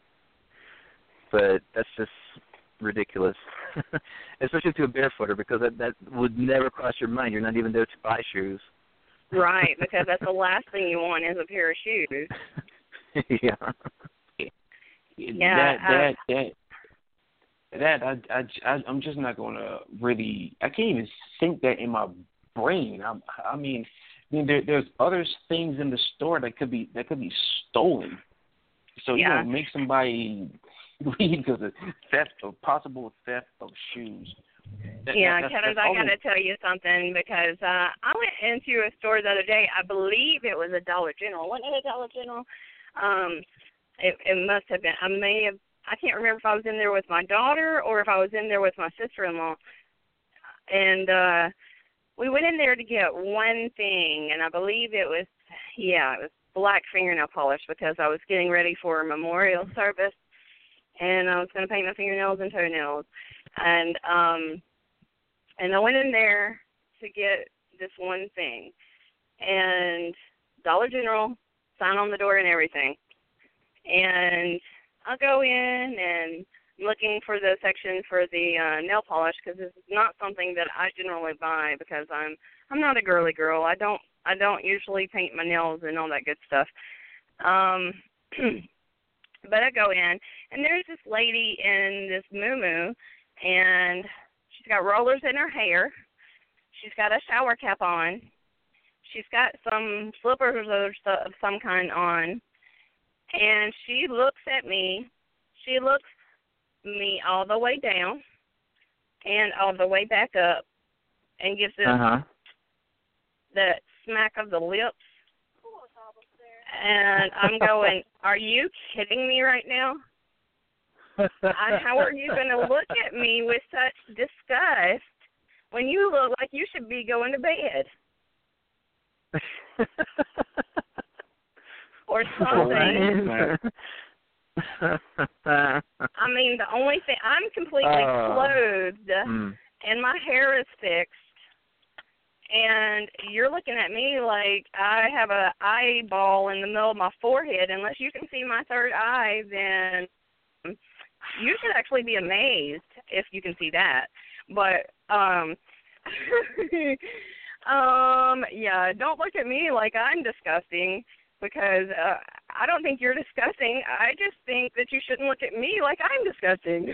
But that's just ridiculous, especially to a barefooter, because that, that would never cross your mind. You're not even there to buy shoes. Right, because that's the last thing you want is a pair of shoes. Yeah. Yeah, that uh, that that that I I I- I'm just not gonna really. I can't even think that in my brain. I I mean, I mean there, there's other things in the store that could be that could be stolen. So you Yeah. know, make somebody leave because of theft or possible theft of shoes. That, Yeah, that, that's, Kevin, that's I all got to tell you something because uh, I went into a store the other day. I believe it was a Dollar General. Wasn't it a Dollar General? Um, it, it must have been. I may have. I can't remember if I was in there with my daughter or if I was in there with my sister-in-law. And uh, we went in there to get one thing, and I believe it was, yeah, it was black fingernail polish because I was getting ready for a memorial service, and I was going to paint my fingernails and toenails. And um, and I went in there to get this one thing. And Dollar General, sign on the door and everything. And I'll go in and I'm looking for the section for the uh, nail polish because this is not something that I generally buy because I'm I'm not a girly girl. I don't I don't usually paint my nails and all that good stuff. Um, but I go in and there's this lady in this muumuu, and she's got rollers in her hair. She's got a shower cap on. She's got some slippers or so- of some kind on. And she looks at me. She looks me all the way down and all the way back up and gives it Uh-huh. the smack of the lips. And I'm going, are you kidding me right now? I, how are you going to look at me with such disgust when you look like you should be going to bed? Or something. I mean, the only thing, I'm completely Uh, clothed mm. and my hair is fixed. And you're looking at me like I have a eyeball in the middle of my forehead. Unless you can see my third eye, then you should actually be amazed if you can see that. But, um, um, yeah, don't look at me like I'm disgusting because uh, I don't think you're disgusting. I just think that you shouldn't look at me like I'm disgusting.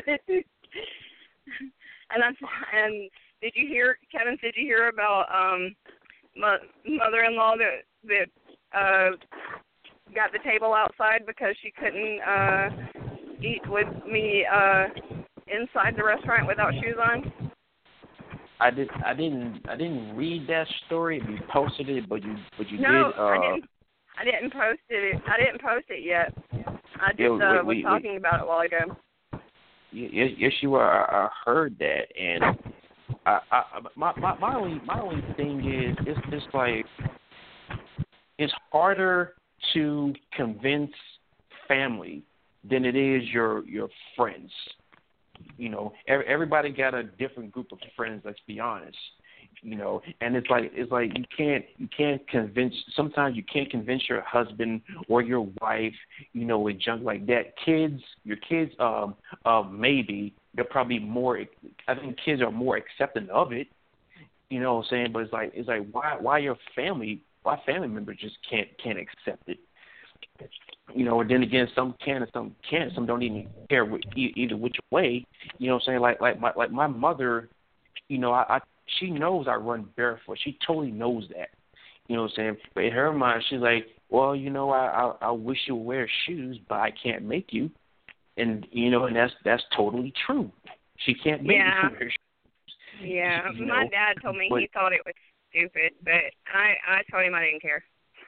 and I'm, and did you hear, Kevin, did you hear about um, my mother-in-law that, that uh, got the table outside because she couldn't uh, eat with me uh, inside the restaurant without shoes on? I did. I didn't. I didn't read that story. You posted it, but you. But you no, did. Uh, I didn't. I didn't post it. I didn't post it yet. I just yeah, uh, wait, was wait, talking wait. about it a while ago. Yes, yes, you are. I heard that, and I, I, my, my, my only, my only thing is, it's just like it's harder to convince family than it is your your friends. You know, everybody got a different group of friends. Let's be honest. You know, and it's like it's like you can't you can't convince. Sometimes you can't convince your husband or your wife, you know, with junk like that. Kids, your kids, um, uh, maybe they're probably more. I think kids are more accepting of it. You know what I'm saying? But it's like it's like why why your family why family members just can't can't accept it. You know, and then again, some can and some can't. Some don't even care which, either which way. You know what I'm saying? Like like my like my mother, you know, I. I she knows I run barefoot. She totally knows that. You know what I'm saying? But in her mind, she's like, well, you know, I I, I wish you would wear shoes, but I can't make you. And, you know, and that's that's totally true. She can't make yeah. you wear shoes. Yeah, you my know? dad told me but, he thought it was stupid, but I, I told him I didn't care.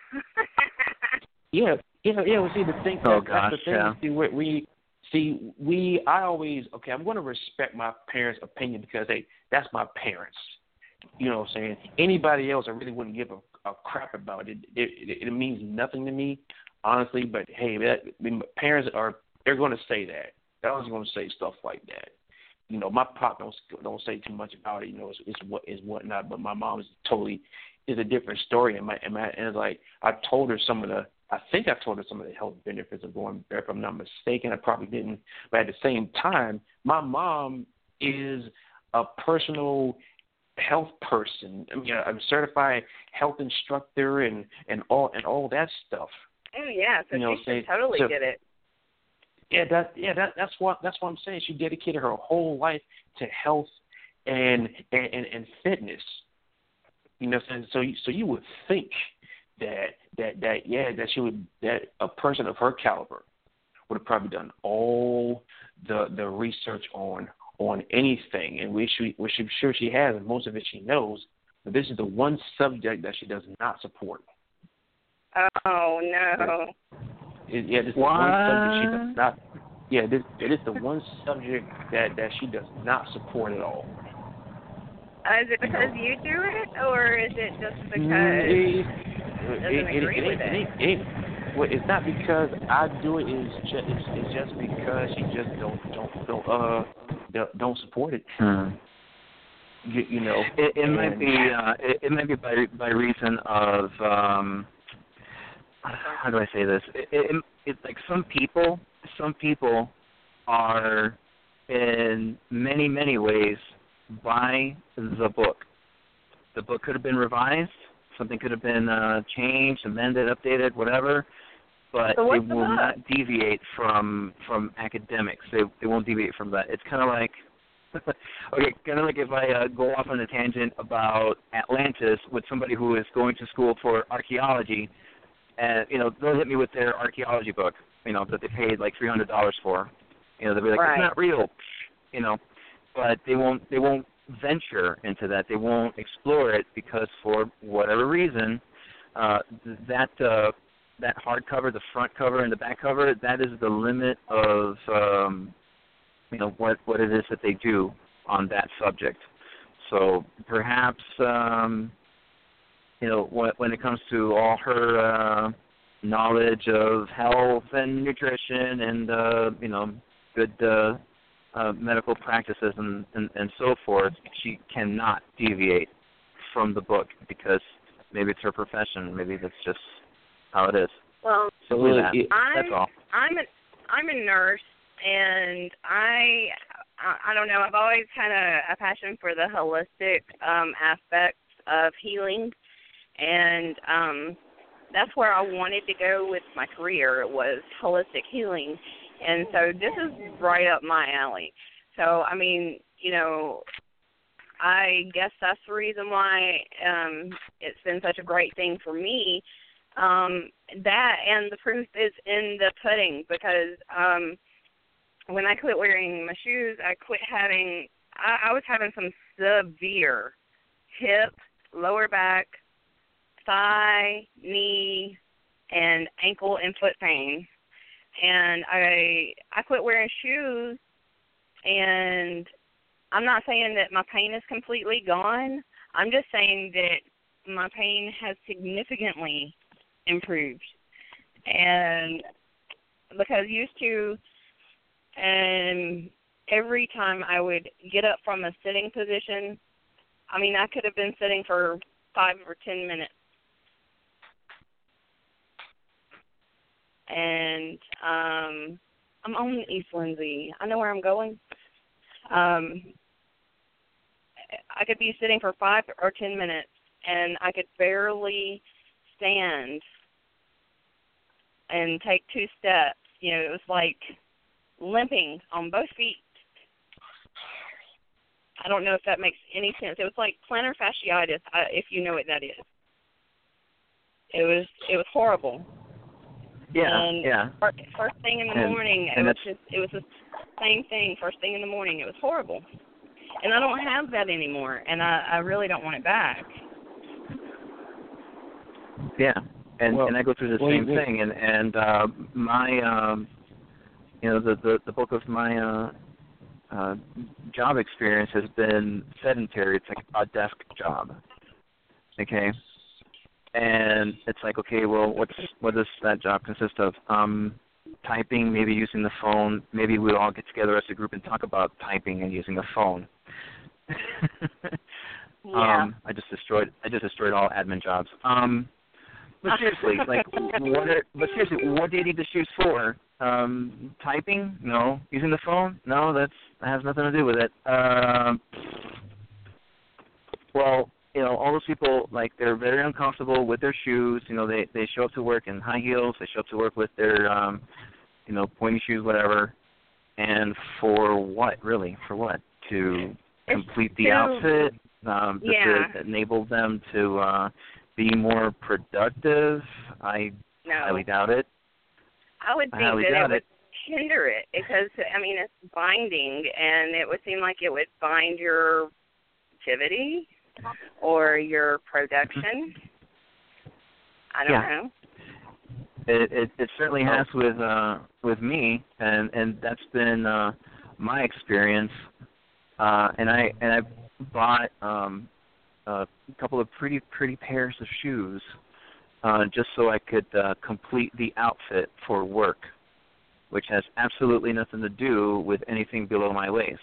yeah, yeah, yeah. Well, see, the thing, oh, that's, gosh, that's the thing. yeah. See, we, we, see, we, I always, okay, I'm going to respect my parents' opinion because they, that's my parents. You know what I'm saying? Anybody else, I really wouldn't give a, a crap about it. It, it. it means nothing to me, honestly. But hey, that, I mean, parents are they're going to say that. They're always going to say stuff like that. You know, my pop don't don't say too much about it. You know, it's, it's what is whatnot. But my mom is totally is a different story. And my and my and it's like I told her some of the. I think I told her some of the health benefits of going barefoot. If I'm not mistaken, I probably didn't. But at the same time, my mom is a personal health person. I mean, I'm a certified health instructor and, and all and all that stuff. Oh yeah, so you know, she say, totally so, did it. Yeah, that yeah that that's what that's what I'm saying. She dedicated her whole life to health and and, and, and fitness. You know, so so you, so you would think that that that yeah that she would that a person of her caliber would have probably done all the the research on. on anything, and we should, which I'm sure she has, and most of it she knows, but this is the one subject that she does not support. Oh, no. It, yeah, this is the what? one subject she does not, yeah, this, it is the one subject that, that she does not support at all. Uh, is it because you do it, or is it just because it, it doesn't it, agree it, with it, it? it, it well, it's not because I do it. It's just, it's, it's just because she just don't, don't, don't, uh, don't, don't support it. Hmm. You, you know, it, it and, might be, uh, it, it might be by by reason of, um, how do I say this? It, it, it's like some people, some people are in many, many ways by the book. The book could have been revised. Something could have been uh, changed, amended, updated, whatever. But so they the will book? not deviate from from academics. They they won't deviate from that. It's kind of like, okay, kind of like if I uh, go off on a tangent about Atlantis with somebody who is going to school for archaeology, and you know they'll hit me with their archaeology book, you know, that they paid like three hundred dollars for. You know, they'll be like, right. It's not real, you know, but they won't they won't venture into that. They won't explore it because for whatever reason, uh, that uh, that hardcover, the front cover and the back cover, that is the limit of um, you know what what it is that they do on that subject. So perhaps um, you know when, when it comes to all her uh, knowledge of health and nutrition and uh, you know good uh, uh, medical practices and, and and so forth, she cannot deviate from the book because maybe it's her profession, maybe that's just how it is. Well, so well that. it, that's all. I'm a I'm a nurse, and I I, I don't know. I've always had a, a passion for the holistic um, aspects of healing, and um, that's where I wanted to go with my career, was holistic healing, and so this is right up my alley. So I mean, you know, I guess that's the reason why um, it's been such a great thing for me. Um, that and the proof is in the pudding, because um, when I quit wearing my shoes, I quit having, I, I was having some severe hip, lower back, thigh, knee, and ankle and foot pain. And I I quit wearing shoes, and I'm not saying that my pain is completely gone. I'm just saying that my pain has significantly improved. And because used to, and every time I would get up from a sitting position, I mean, I could have been sitting for five or ten minutes. And um, I'm on East Lindsay. I know where I'm going. Um, I could be sitting for five or ten minutes, and I could barely stand and take two steps. You know, it was like limping on both feet. I don't know if that makes any sense. It was like plantar fasciitis, uh, if you know what that is. It was it was horrible. Yeah, and yeah. First, first thing in the and, morning, and it was just it was the same thing. First thing in the morning, it was horrible, and I don't have that anymore, and I, I really don't want it back. Yeah, and well, and I go through the well, same you, thing, and and uh, my um, you know the, the the bulk of my uh, uh, job experience has been sedentary. It's like a desk job. Okay. And it's like, okay, well, what's what does that job consist of? Um, typing, maybe using the phone. Maybe we'll all get together as a group and talk about typing and using the phone. Yeah. Um, I just destroyed. I just destroyed all admin jobs. Um, but seriously, like, what? Are, but seriously, what do you need the shoes for? Um, typing? No. Using the phone? No. That's that has nothing to do with it. Um, well. You know, all those people, like, they're very uncomfortable with their shoes. You know, they, they show up to work in high heels. They show up to work with their, um, you know, pointy shoes, whatever. And for what, really? For what? To complete the to, outfit? Um, does yeah. it enable them to uh, be more productive? I no. highly doubt it. I would I think highly that doubt it would it. hinder it because, I mean, it's binding, and it would seem like it would bind your activity or your production. I don't yeah. know. It, it it certainly has with uh with me, and and that's been uh, my experience. Uh, and I and I bought um, a couple of pretty pretty pairs of shoes uh, just so I could uh, complete the outfit for work, which has absolutely nothing to do with anything below my waist.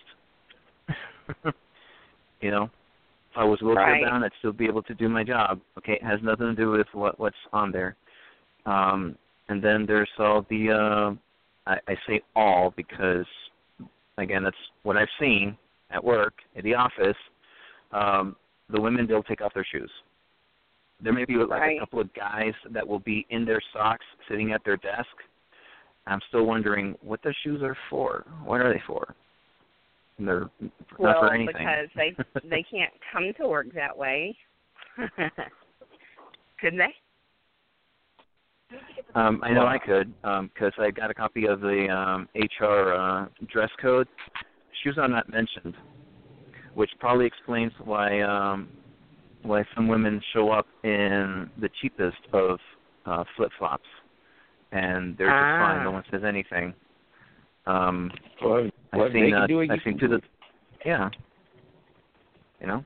You know. If I was wheelchair right. bound, I'd still be able to do my job. Okay, it has nothing to do with what, what's on there. Um, and then there's all the, uh, I, I say all because, again, that's what I've seen at work, at the office. Um, the women, they'll take off their shoes. There may be like right. a couple of guys that will be in their socks sitting at their desk. I'm still wondering what their shoes are for. What are they for? They're well, not for anything. because they they can't come to work that way. Couldn't they? Um, I know I could because um, I got a copy of the um, H R uh, dress code. Shoes are not mentioned, which probably explains why um, why some women show up in the cheapest of uh, flip-flops, and they're ah. just fine. No one says anything. Um, well, I've what seen, they uh, can do it, I've seen to the, yeah, you know.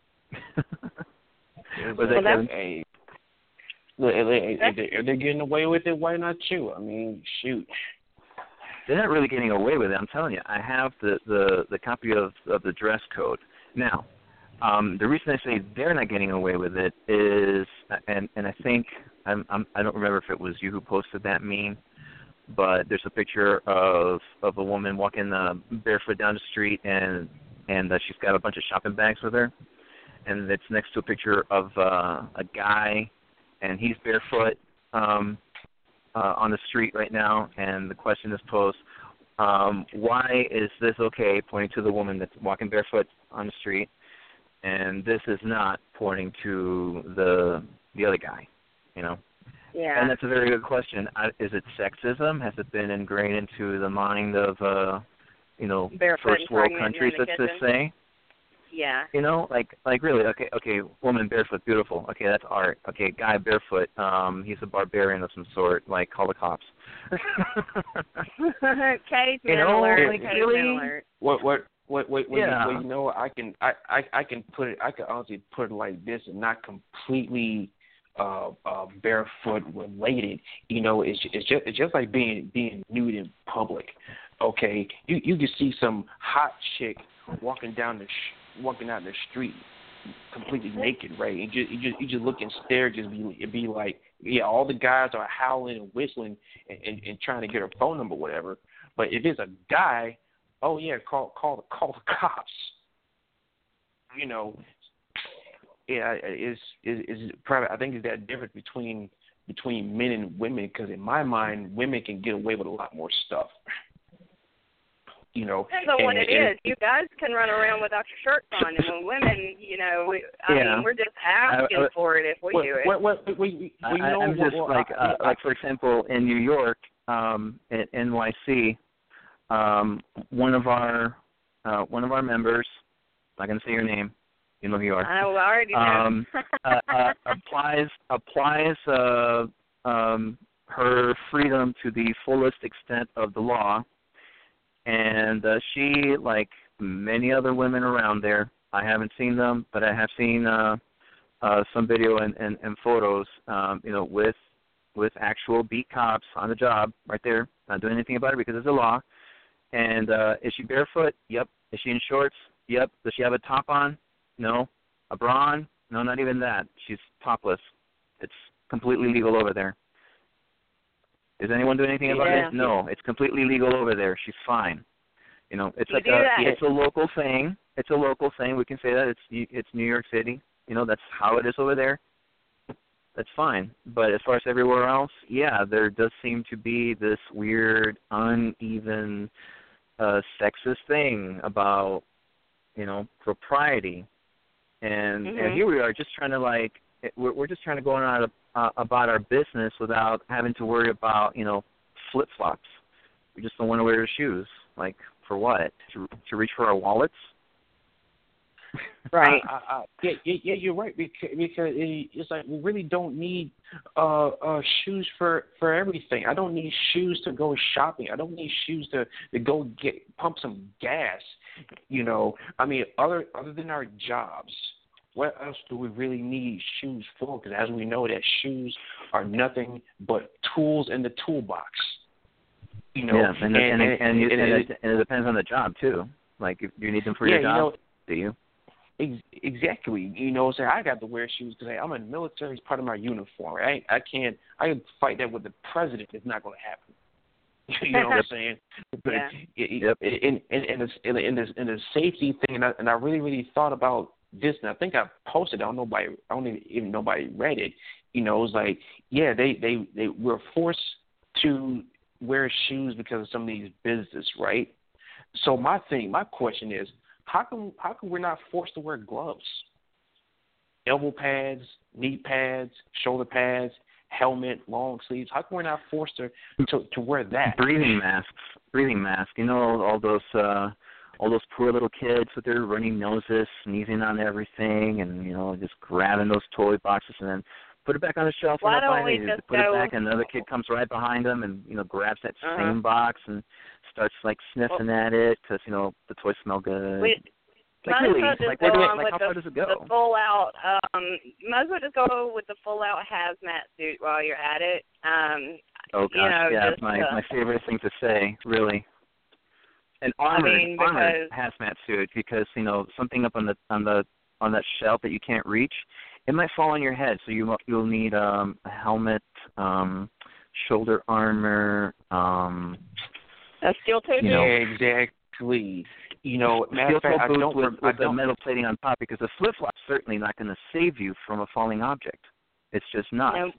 Was well, that Kevin? Hey, look, if they're, they're getting away with it, why not you? I mean, shoot. They're not really getting away with it. I'm telling you, I have the the, the copy of, of the dress code. Now, um, the reason I say they're not getting away with it is, and and I think I'm, I'm I don't remember if it was you who posted that meme, but there's a picture of of a woman walking uh, barefoot down the street, and and uh, she's got a bunch of shopping bags with her, and it's next to a picture of uh, a guy, and he's barefoot um, uh, on the street right now, and the question is posed, um, why is this okay, pointing to the woman that's walking barefoot on the street, and this is not, pointing to the the other guy, you know? Yeah. And that's a very good question. Uh, is it sexism? Has it been ingrained into the mind of, uh, you know, Barefoot first world countries, let's just say? Yeah. You know, like, like really, okay, okay, woman barefoot, beautiful. Okay, that's art. Okay, guy barefoot, um, he's a barbarian of some sort. Like, call the cops. Case you know, alert. like, Case really? alert. What, what, what, what, what, yeah. you, what, you know, I can, I, I, I can put it, I can honestly put it like this, and not completely uh, uh, barefoot related. You know, it's, it's just, it's just like being, being nude in public. Okay, you, you can see some hot chick walking down the, sh- walking down the street, completely naked, right? You just you just you just look and stare, just be it'd be like, yeah, all the guys are howling and whistling and, and, and trying to get her phone number, whatever. But if it's a guy, oh yeah, call call the call the cops. You know, yeah, it's is is probably I think it's that difference between between men and women, because in my mind, women can get away with a lot more stuff. You know, depends on and, what it and, is. You guys can run around without your shirts on, and when women, you know, we, I yeah. mean, we're just asking I, I, for it if we well, do it. Well, well, well, well, you know, I, I'm just well, like, I, uh, I, like for example, in New York, um, in N Y C, um, one of our uh, one of our members, I'm not going to say your name, you know who you are. I already know. Um, uh, uh, applies applies uh, um, her freedom to the fullest extent of the law. And uh, she, like many other women around there, I haven't seen them, but I have seen uh, uh, some video and, and, and photos, um, you know, with with actual beat cops on the job right there, not doing anything about it because it's a law. And uh, is she barefoot? Yep. Is she in shorts? Yep. Does she have a top on? No. A bra on? No, not even that. She's topless. It's completely legal over there. Is anyone doing anything about yeah. it? No, it's completely legal over there. She's fine. You know, it's you like do a, that. it's a local thing. It's a local thing. We can say that it's it's New York City. You know, that's how it is over there. That's fine. But as far as everywhere else, yeah, there does seem to be this weird, uneven, uh, sexist thing about, you know, propriety. And mm-hmm. and here we are, just trying to like, we're we're just trying to go on out of. Uh, about our business without having to worry about, you know, flip-flops. We just don't want to wear shoes. Like, for what? To to reach for our wallets? Right. I, I, I, yeah, yeah, yeah, you're right, because, because it, it's like we really don't need uh, uh, shoes for, for everything. I don't need shoes to go shopping. I don't need shoes to, to go get pump some gas. You know, I mean, other other than our jobs, what else do we really need shoes for? Because as we know, that shoes are nothing but tools in the toolbox. You know, yeah, and and and, and, and, you, and, it, it, and it depends on the job too. Like, if you need them for yeah, your job, you know, do you? Ex- exactly. You know, say I got to wear shoes because hey, I'm in the military. It's part of my uniform. Right? I can't. I can fight that with the president. It's not going to happen. You know what I'm saying? But yeah. it, yep. in in in this in, in this in the safety thing, and I, and I really really thought about this, and I think I posted. I don't know nobody. I don't even, even nobody read it. You know, it was like, yeah, they they they were forced to wear shoes because of some of these businesses, right? So my thing, my question is, how come how come we're not forced to wear gloves, elbow pads, knee pads, shoulder pads, helmet, long sleeves? How come we're not forced to to, to wear that? Breathing masks, breathing masks. You know, all those uh, all those poor little kids with their runny noses, sneezing on everything, and you know, just grabbing those toy boxes and then put it back on the shelf. Why and don't we it. just Put go... it back, and another kid comes right behind them and you know grabs that uh-huh. same box and starts like sniffing well, at it because you know the toys smell good. We, like might really, as well just like, go wait, wait, on like with how the, far does it go? the full out. Um, might as well just go with the full out hazmat suit while you're at it. Um, oh gosh, you know, yeah, just, my uh, my favorite thing to say, really. An armored, I mean, armored because, hazmat suit because you know something up on the on the on that shelf that you can't reach, it might fall on your head. So you you'll need um, a helmet, um, shoulder armor, um, a steel toe you know, exactly. You know, matter steel of fact, toe I don't. boots with, I with the don't, metal plating on top because the flip flop's certainly not going to save you from a falling object. It's just not. No.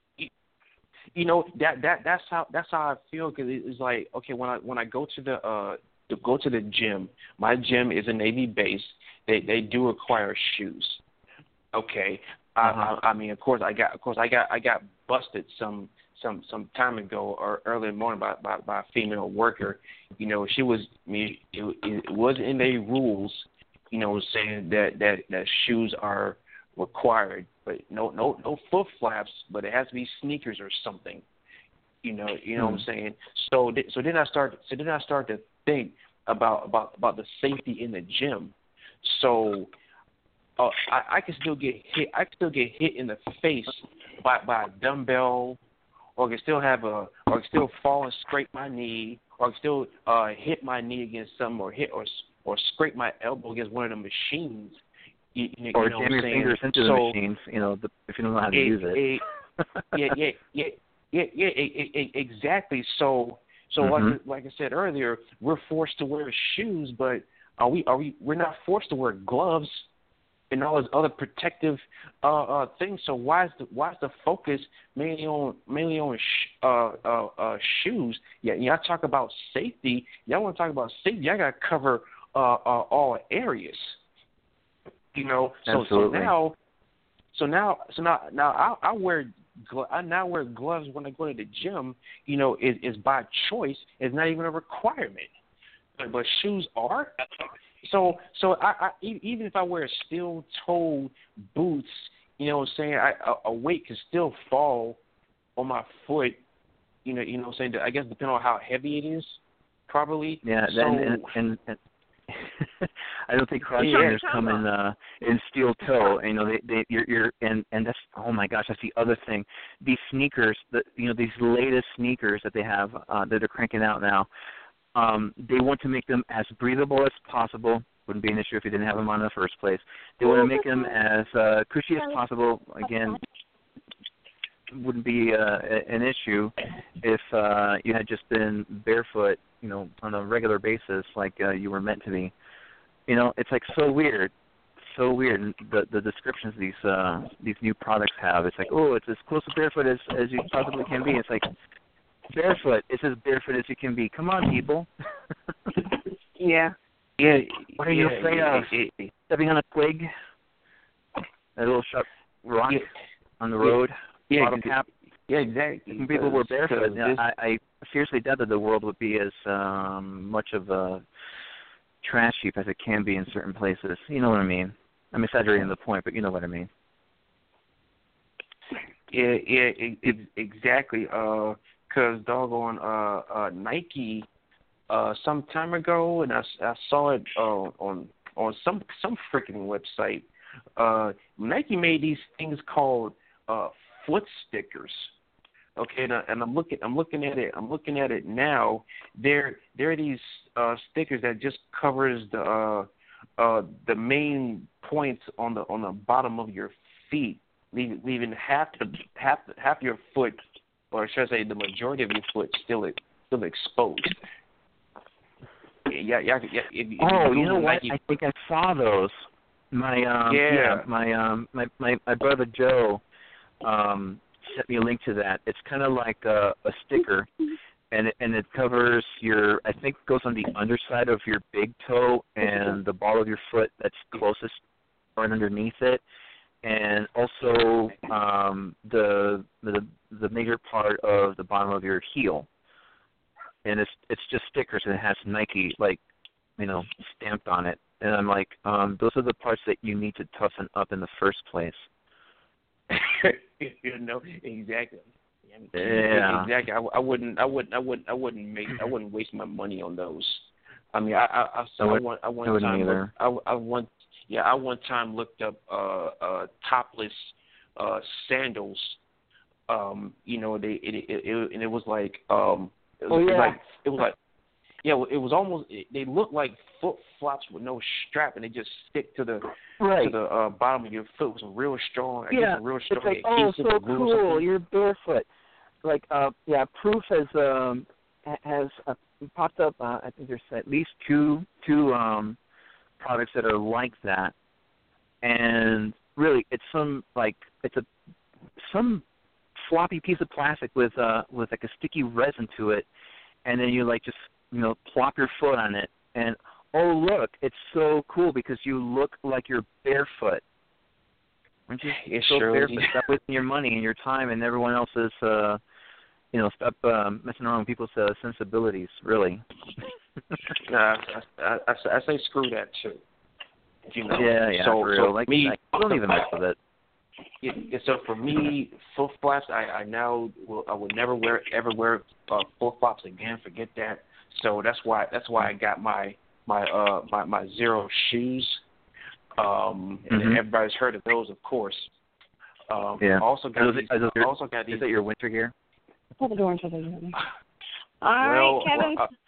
You know that that that's how that's how I feel because it's like okay when I when I go to the uh to go to the gym, my gym is a Navy base. They they do require shoes. Okay, uh-huh. I, I I mean of course I got of course I got I got busted some some some time ago or early in the morning by by, by a female worker. You know she was I mean it, it was in their rules. You know saying that that that shoes are required, but no no no foot flaps, but it has to be sneakers or something. You know, you know hmm. what I'm saying. So th- so then I start so then I start to think about about about the safety in the gym. So uh, I, I can still get hit. I can still get hit in the face by by a dumbbell, or I can still have a or I can still fall and scrape my knee, or I can still uh, hit my knee against something, or hit or or scrape my elbow against one of the machines. You, you, or you know jam your saying? fingers into so, the machines, you know, the, if you don't know how to it, use it. it yeah, yeah, yeah, yeah, yeah, it, it, exactly. So, so mm-hmm. like like I said earlier, we're forced to wear shoes, but are we? Are we? We're not forced to wear gloves and all those other protective uh, uh, things. So why is the why is the focus mainly on mainly on sh- uh, uh, uh, shoes? Yeah, y'all talk about safety. Y'all want to talk about safety? Y'all got to cover uh, uh, all areas. You know, so Absolutely. so now, so now, so now, now I, I wear. I now wear gloves when I go to the gym. You know, is is by choice. It's not even a requirement. But, but shoes are. So so I, I even if I wear steel-toed boots, you know, what I'm saying I, a, a weight can still fall on my foot. You know, you know, what I'm saying I guess depending on how heavy it is, probably. Yeah, so, and, and, and, and I don't think CrossFitters yeah. come in uh, in steel toe. You know, they they you're, you're and and that's oh my gosh, that's the other thing. These sneakers, the you know these latest sneakers that they have uh, that they're cranking out now. Um, they want to make them as breathable as possible. Wouldn't be an issue if you didn't have them on in the first place. They want to make them as uh, cushy as possible. Again, wouldn't be uh, an issue if uh, you had just been barefoot, you know, on a regular basis like uh, you were meant to be. You know, it's like so weird, so weird. And the the descriptions these uh, these new products have, it's like, oh, it's as close to barefoot as as you possibly can be. It's like barefoot. It's as barefoot as you can be. Come on, people. yeah. Yeah. What are you yeah, afraid yeah, of? yeah, yeah. Stepping on a twig? A little sharp rock yeah. on the road? Yeah, bottom cap? Yeah, exactly. If people were barefoot, this, I, I seriously doubt that the world would be as um, much of a trash heap as it can be in certain places. You know what I mean? I'm exaggerating the point, but you know what I mean. Yeah, yeah, it, it, exactly. Uh, Cause doggone uh, uh, Nike uh, some time ago, and I, I saw it uh, on on some some freaking website. Uh, Nike made these things called uh, foot stickers. Okay, and, I, and I'm looking I'm looking at it I'm looking at it now. There there are these uh, stickers that just covers the uh, uh, the main points on the on the bottom of your feet, leaving, leaving half the half half your foot, or should I say the majority of your foot still still exposed. Yeah, yeah, yeah. If, if oh, you, you know what? Nike... I think I saw those. My um, yeah. yeah, my um, my, my my brother Joe um, sent me a link to that. It's kind of like a, a sticker, and it, and it covers your. I think it goes on the underside of your big toe and the ball of your foot that's closest right underneath it, and also um, the the the major part of the bottom of your heel. And it's it's just stickers, and it has Nike, like, you know, stamped on it. And I'm like, um, those are the parts that you need to toughen up in the first place. You know, exactly. Yeah. Exactly. I, I wouldn't. I wouldn't. I wouldn't. I wouldn't make. I wouldn't waste my money on those. I mean, I. I. I, so I, would, I want. I one I wouldn't time. either. I. I one. Yeah. I one time looked up uh, uh, topless uh, sandals. Um. You know, they. It. It. it and it was like. Um. It was, oh yeah. Like, it was like. Yeah, it was almost. They looked like flip flops with no strap, and they just stick to the right. to the uh, bottom of your foot. It was real strong. I yeah, guess real strong. it's like, oh, so cool. You're barefoot. Like, uh, yeah, Proof has um has uh, popped up. Uh, I think there's at least two two um products that are like that, and really, it's some like it's a some floppy piece of plastic with uh with like a sticky resin to it, and then you like just you know, plop your foot on it, and, oh, look, it's so cool because you look like you're barefoot. Aren't you it's so sure barefoot? Stop wasting your money and your time and everyone else's, uh, you know, stop um, messing around with people's uh, sensibilities, really. nah, I, I, I, I say screw that, too. You know, yeah, yeah, so, for real. So like, me, like, don't even mess with it. Yeah, so for me, flip flops, I, I now will I will never wear ever wear uh, flip flops again. Forget that. So that's why that's why I got my my uh my, my zero shoes. Um, and mm-hmm. everybody's heard of those, of course. Um, yeah. Also got those, these, those your, also got these. Is that your winter gear? Pull the door and shut it. All right, well, Kevin. Well, uh,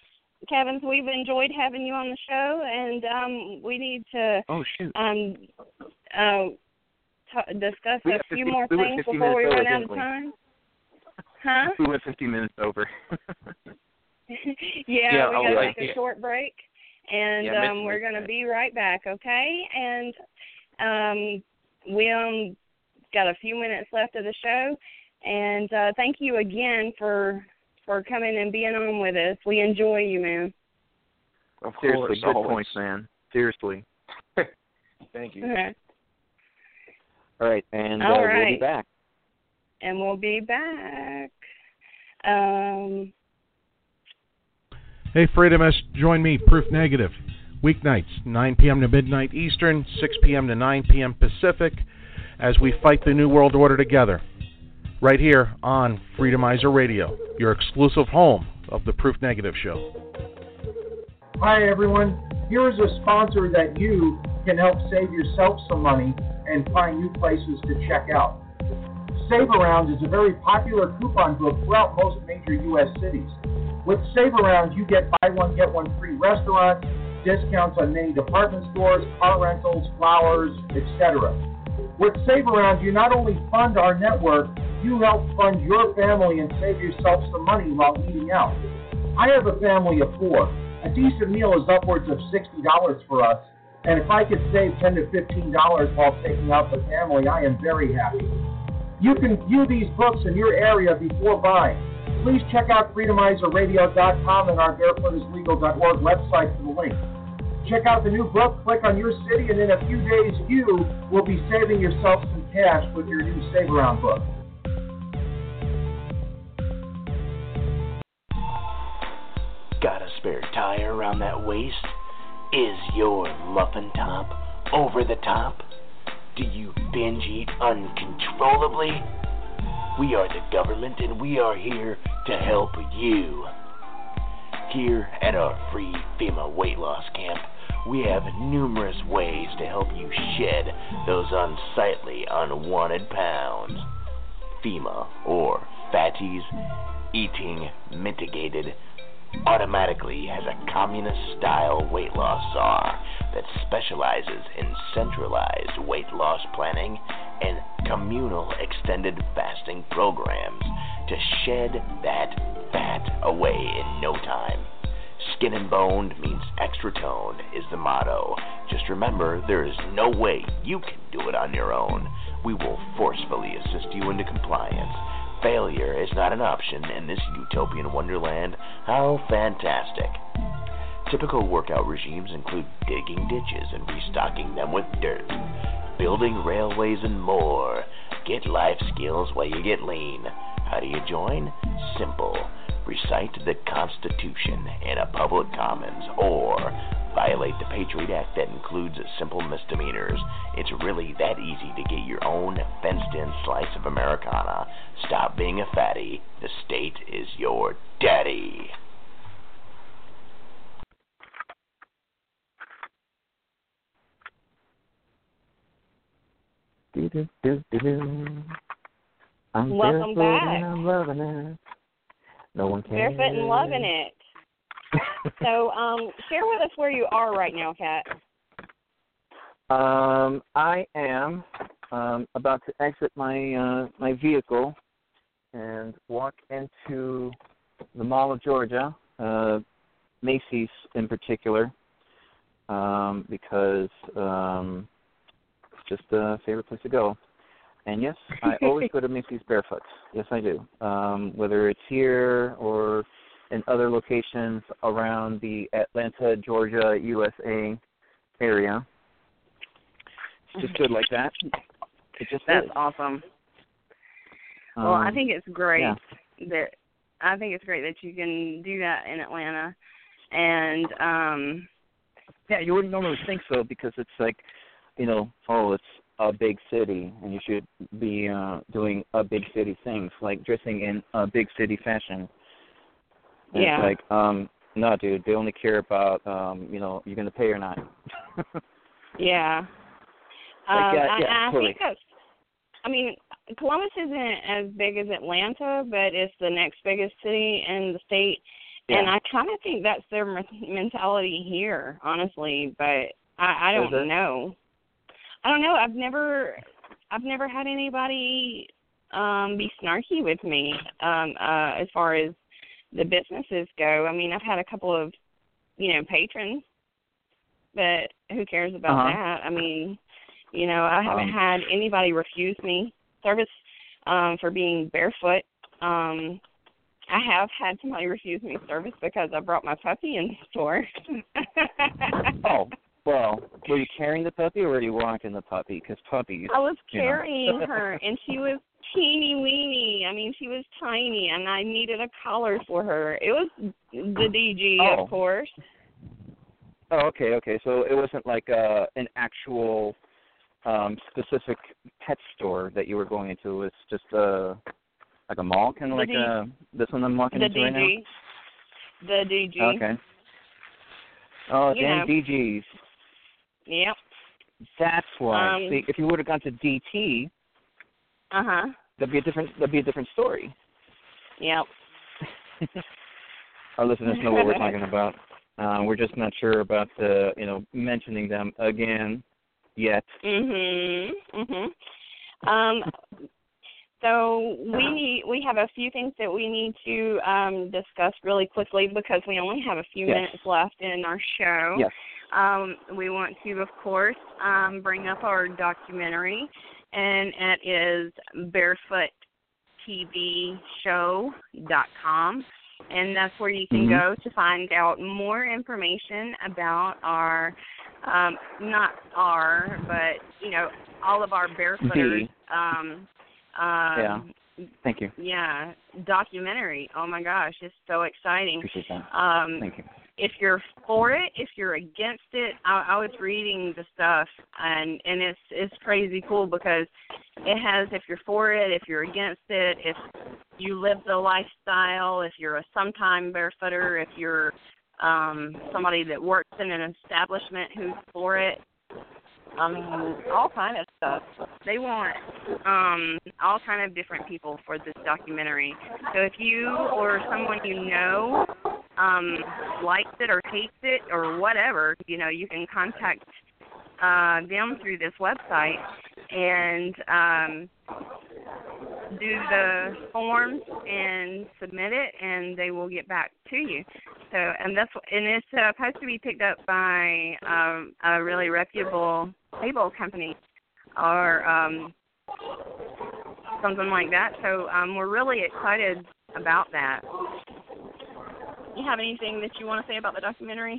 Kevin, we've enjoyed having you on the show, and um, we need to oh, shoot. um, uh, t- discuss we a fifty, few more we things before we run out of time. Huh? We went fifteen minutes over. yeah, yeah, we oh, got to right. take a short break, and yeah, um, we're going to be right back, okay? And um, we um, got a few minutes left of the show, and uh, thank you again for for coming and being on with us. We enjoy you, man. Of Seriously, course, good always. points, man. Seriously. Thank you. Okay. All right, and All uh, right. we'll be back. And we'll be back. Um, Hey, Freedomists, join me, Proof Negative, weeknights, nine p.m. to midnight Eastern, six p.m. to nine p.m. Pacific, as we fight the New World Order together, right here on Freedomizer Radio, your exclusive home of the Proof Negative Show. Hi, everyone. Here is a sponsor that you can help save yourself some money and find new places to check out. Save Around is a very popular coupon book throughout most major U S cities. With Save Around, you get buy one, get one free restaurants, discounts on many department stores, car rentals, flowers, et cetera. With Save Around, you not only fund our network, you help fund your family and save yourself some money while eating out. I have a family of four. A decent meal is upwards of sixty dollars for us, and if I could save ten to fifteen dollars while taking out the family, I am very happy. You can view these books in your area before buying. Please check out freedomizer radio dot com and our barefoot is legal dot org website for the link. Check out the new book, click on your city, and in a few days you will be saving yourself some cash with your new Save Around book. Got a spare tire around that waist? Is your muffin top over the top? Do you binge eat uncontrollably? We are the government and we are here to help you. Here at our free FEMA weight loss camp, we have numerous ways to help you shed those unsightly, unwanted pounds. FEMA, or Fatties Eating Mitigated, automatically has a communist-style weight loss czar that specializes in centralized weight loss planning and communal extended fasting programs to shed that fat away in no time. Skin and boned means extra toned is the motto. Just remember, there is no way you can do it on your own. We will forcefully assist you into compliance. Failure is not an option in this utopian wonderland. How fantastic. Typical workout regimes include digging ditches and restocking them with dirt, building railways and more. Get life skills while you get lean. How do you join? Simple. Recite the Constitution in a public commons or violate the Patriot Act that includes simple misdemeanors. It's really that easy to get your own fenced-in slice of Americana. Stop being a fatty. The state is your daddy. I'm Welcome barefoot back. and I'm loving it. No one can. Barefoot and loving it. So, um, share with us where you are right now, Kat. Um, I am um, about to exit my uh, my vehicle and walk into the Mall of Georgia, uh, Macy's in particular, um, because um, it's just a favorite place to go. And yes, I always go to Macy's barefoot. Yes, I do. Um, whether it's here or in other locations around the Atlanta, Georgia, U S A area. It's just good like that. It just That's is. awesome. Um, Well, I think it's great yeah. that I think it's great that you can do that in Atlanta, and um, yeah, you wouldn't normally think so because it's like, you know, oh, it's a big city, and you should be uh, doing a big city things like dressing in a big city fashion. And yeah. It's like, um, no, dude, they only care about, um, you know, you're going to pay or not. yeah. Like, um, yeah, I, yeah, I totally. think that's. I mean, Columbus isn't as big as Atlanta, but it's the next biggest city in the state, Yeah. And I kind of think that's their mentality here, honestly. But I, I don't know. I don't know. I've never, I've never had anybody um, be snarky with me um, uh, as far as the businesses go. I mean, I've had a couple of, you know, patrons, but who cares about uh-huh. that? I mean, you know, I haven't um, had anybody refuse me service um, for being barefoot. Um, I have had somebody refuse me service because I brought my puppy in the store. Oh, well, were you carrying the puppy or were you walking the puppy? Because puppies, I was you know. carrying her, and she was teeny weeny. I mean, she was tiny, and I needed a collar for her. It was the D G, Oh. of course. Oh, okay, okay. So it wasn't like uh, an actual um, specific pet store that you were going into. It was just uh, like a mall, kind of The like D- uh, this one I'm walking the into D G. right now? The D G. Okay. Oh, You damn know. D Gs. Yep. That's why. Um, See, if you would have gone to D T, Uh-huh. that'd be a different. That'd be a different story. Yep. Our listeners know what we're talking about. Uh, we're just not sure about the, you know, mentioning them again yet. Mhm. Mhm. Um. So we need, we have a few things that we need to um, discuss really quickly because we only have a few Yes. minutes left in our show. Yes. Um, we want to, of course, um, bring up our documentary, and it is barefoot t v show dot com, and that's where you can Mhm. go to find out more information about our, um, not our, but, you know, all of our barefooters. Um, um, Yeah. Thank you. Yeah, documentary. Oh, my gosh, it's so exciting. Appreciate that. Um, Thank you. If you're for it, if you're against it, I, I was reading the stuff, and, and it's it's crazy cool because it has if you're for it, if you're against it, if you live the lifestyle, if you're a sometime barefooter, if you're um, somebody that works in an establishment who's for it. I mean, all kind of stuff. They want um, all kind of different people for this documentary. So if you or someone you know um, likes it or hates it or whatever, you know, you can contact uh, them through this website and um, do the forms and submit it, and they will get back to you. So, and that's and it's uh, supposed to be picked up by um, a really reputable cable company or um, something like that. So, um, we're really excited about that. You have anything that you want to say about the documentary?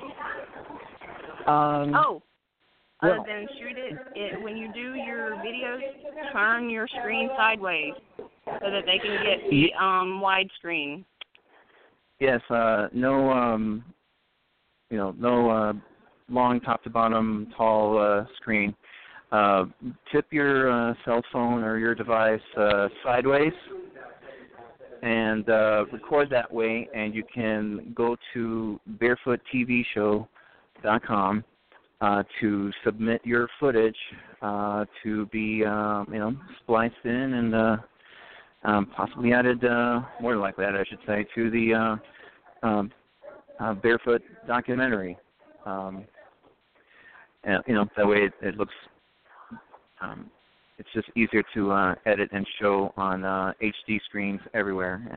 Um, oh. well- Other than shoot it, it, when you do your videos, turn your screen sideways so that they can get the um, widescreen. Yes. Uh, no. Um, you know, no uh, long top to bottom, tall uh, screen. Uh, tip your uh, cell phone or your device uh, sideways and uh, record that way, and you can go to barefoot t v show dot com uh, to submit your footage uh, to be, uh, you know, spliced in and uh, um, possibly added, uh, more than likely added, I should say, to the uh, um, uh, barefoot documentary. Um, and, you know, that way it, it looks, um, it's just easier to uh, edit and show on uh, H D screens everywhere.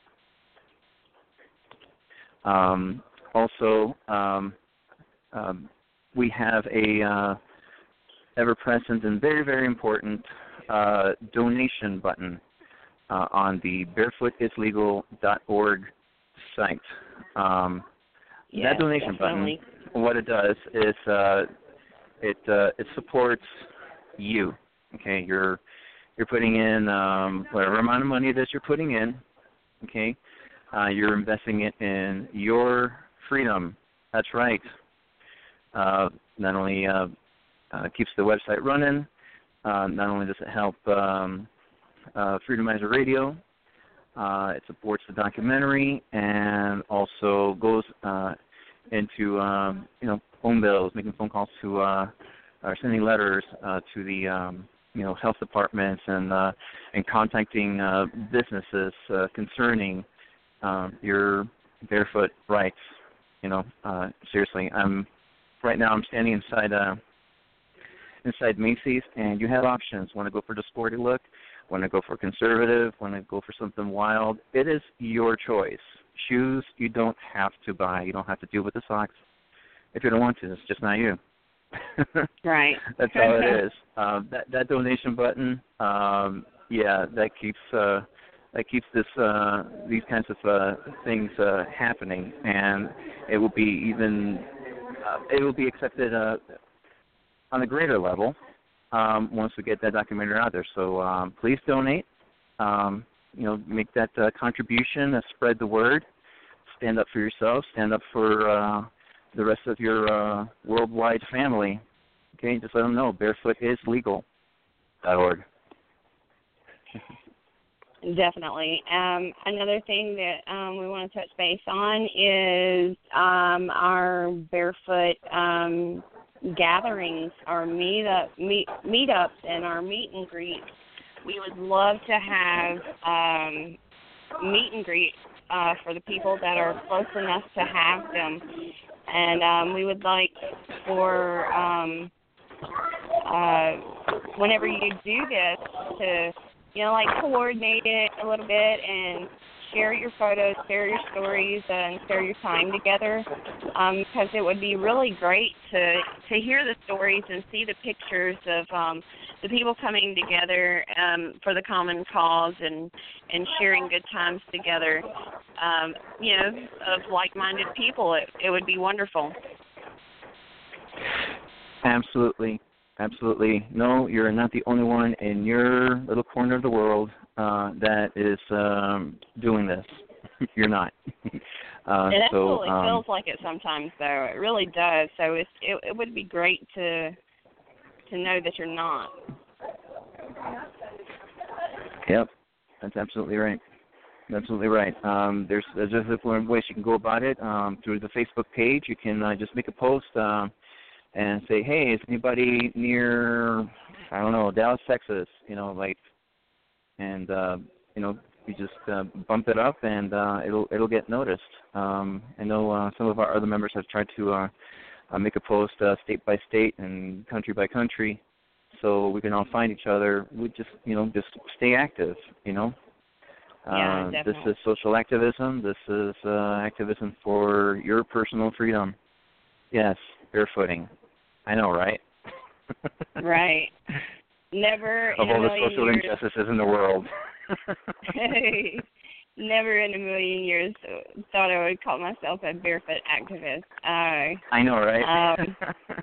Um, also, um, um, we have a uh, ever-present and very, very important uh, donation button uh, on the barefoot is legal dot org site. Um, Yes, that donation definitely. button, what it does is uh, it uh, it supports you. Okay, you're you're putting in um, whatever amount of money that you're putting in. Okay, uh, you're investing it in your freedom. That's right. Uh, not only uh, uh, keeps the website running, uh, not only does it help um, uh, Freedomizer Radio, uh, it supports the documentary, and also goes uh, into um, you know phone bills, making phone calls to uh, or sending letters uh, to the um, you know health departments and uh, and contacting uh, businesses uh, concerning um, your barefoot rights. You know, uh, seriously, I'm right now. I'm standing inside uh, inside Macy's, and you have options. Want to go for the sporty look? Want to go for conservative? Want to go for something wild? It is your choice. Shoes you don't have to buy. You don't have to deal with the socks if you don't want to. It's just not you. Right. That's all it is. Um, that that donation button, um, yeah, that keeps uh, that keeps this uh, these kinds of uh, things uh, happening, and it will be even uh, it will be accepted uh, on a greater level um, once we get that documentary out there. So um, please donate. Um, you know, make that uh, contribution, uh, spread the word, stand up for yourself, stand up for uh, the rest of your uh, worldwide family. Okay, just let them know barefoot is legal dot org. Definitely. Um, another thing that um, we want to touch base on is um, our barefoot um, gatherings, our meetup, meet, meetups, and our meet and greets. We would love to have um, meet and greet uh, for the people that are close enough to have them, and um, we would like for um, uh, whenever you do this to, you know, like coordinate it a little bit and share your photos, share your stories, and share your time together, um, because it would be really great to to hear the stories and see the pictures of um, the people coming together um, for the common cause and, and sharing good times together, um, you know, of like-minded people. It, it would be wonderful. Absolutely. Absolutely. No, you're not the only one in your little corner of the world uh, that is um, doing this. You're not. uh, it so, absolutely um, feels like it sometimes, though. It really does. So it's, it, it would be great to to know that you're not. Yep, that's absolutely right. Absolutely right. Um, there's, there's different ways you can go about it. Um, through the Facebook page, you can uh, just make a post um, and say, hey, is anybody near, I don't know, Dallas, Texas, you know, like, and, uh, you know, you just uh, bump it up and uh, it'll it'll get noticed. Um, I know uh, some of our other members have tried to uh, uh, make a post uh, state by state and country by country so we can all find each other. We just, you know, just stay active, you know. Yeah, uh, definitely. This is social activism. This is uh, activism for your personal freedom. Yes, barefooting. I know, right? Right. Never of in all a the million social years. injustices in the world. Never in a million years thought I would call myself a barefoot activist. Uh, I know, right? Um,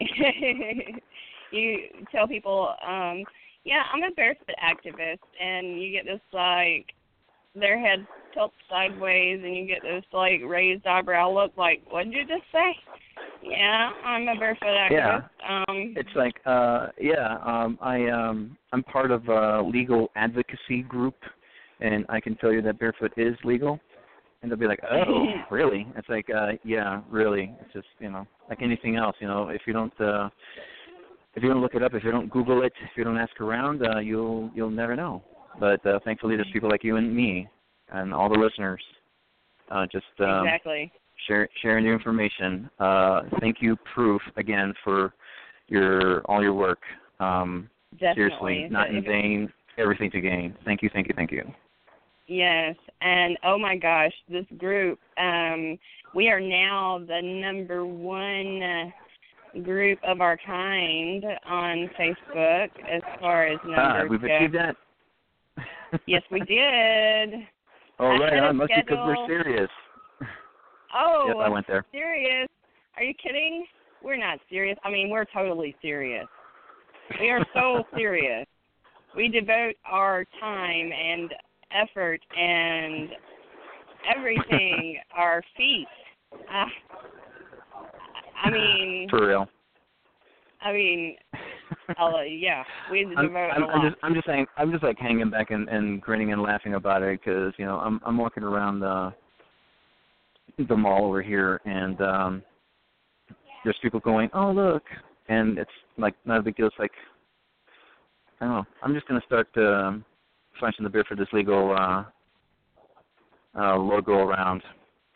you tell people, um, yeah, I'm a barefoot activist, and you get this, like, their head tilts sideways, and you get this, like, raised eyebrow look like, what did you just say? Yeah, I'm a barefoot activist. Yeah. Um, it's like, uh, yeah, um, I, um, I'm part of a legal advocacy group, and I can tell you that barefoot is legal. And they'll be like, oh, really? It's like, uh, yeah, really. It's just, you know, like anything else, you know, if you don't, uh, if you don't look it up, if you don't Google it, if you don't ask around, uh, you'll, you'll never know. But uh, thankfully, there's people like you and me and all the listeners uh, just um, exactly. share, sharing your information. Uh, thank you, Proof, again, for your all your work. Um, Definitely. Seriously, not in vain, everything to gain. Thank you, thank you, thank you. Yes, and oh my gosh, this group, um, we are now the number one uh, group of our kind on Facebook as far as numbers Ah, we've go. achieved that? Yes, we did. Oh, right Ahead of on. Must be because we're schedule. serious. Oh, Yep, I went there. Serious? Are you kidding? We're not serious. I mean, we're totally serious. We are so serious. We devote our time and effort and everything, our feet. Uh, I mean, For real. I mean, uh, yeah, we I'm, devote I'm, a lot. I'm just, I'm just saying, I'm just like hanging back and, and grinning and laughing about it because you know I'm, I'm walking around the, the mall over here and um, there's people going, oh look, and it's like not a big deal. It's like, I don't know. I'm just gonna start uh, flashing the beer for this legal uh, uh, logo around.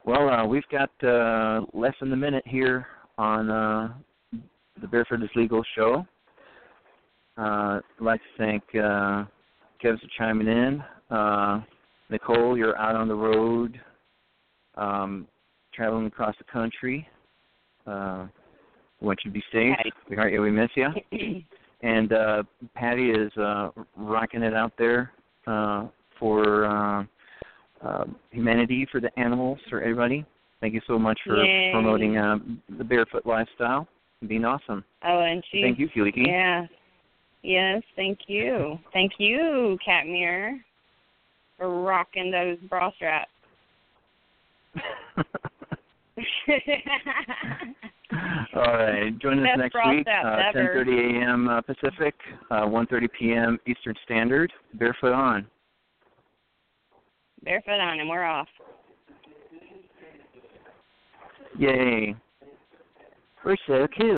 Well, uh, we've got uh, less than a minute here on uh, the Barefoot is Legal show. Uh, I'd like to thank uh, Kevin for chiming in. Uh, Nicole, you're out on the road, um, traveling across the country. Uh, we want you to be safe. We, yeah, we miss you. And uh, Patty is uh, rocking it out there uh, for uh, uh, humanity, for the animals, for everybody. Thank you so much for Yay. promoting uh, the barefoot lifestyle and being awesome. Oh, and she. Thank you, Filiki. Yeah. Yes, thank you. Thank you, Catmere, for rocking those bra straps. All right. Join us Best next bra week, straps uh, ever. ten thirty a.m. Uh, Pacific, uh, one thirty p.m. Eastern Standard. Barefoot on. Barefoot on, and we're off. Yay. We're so cool.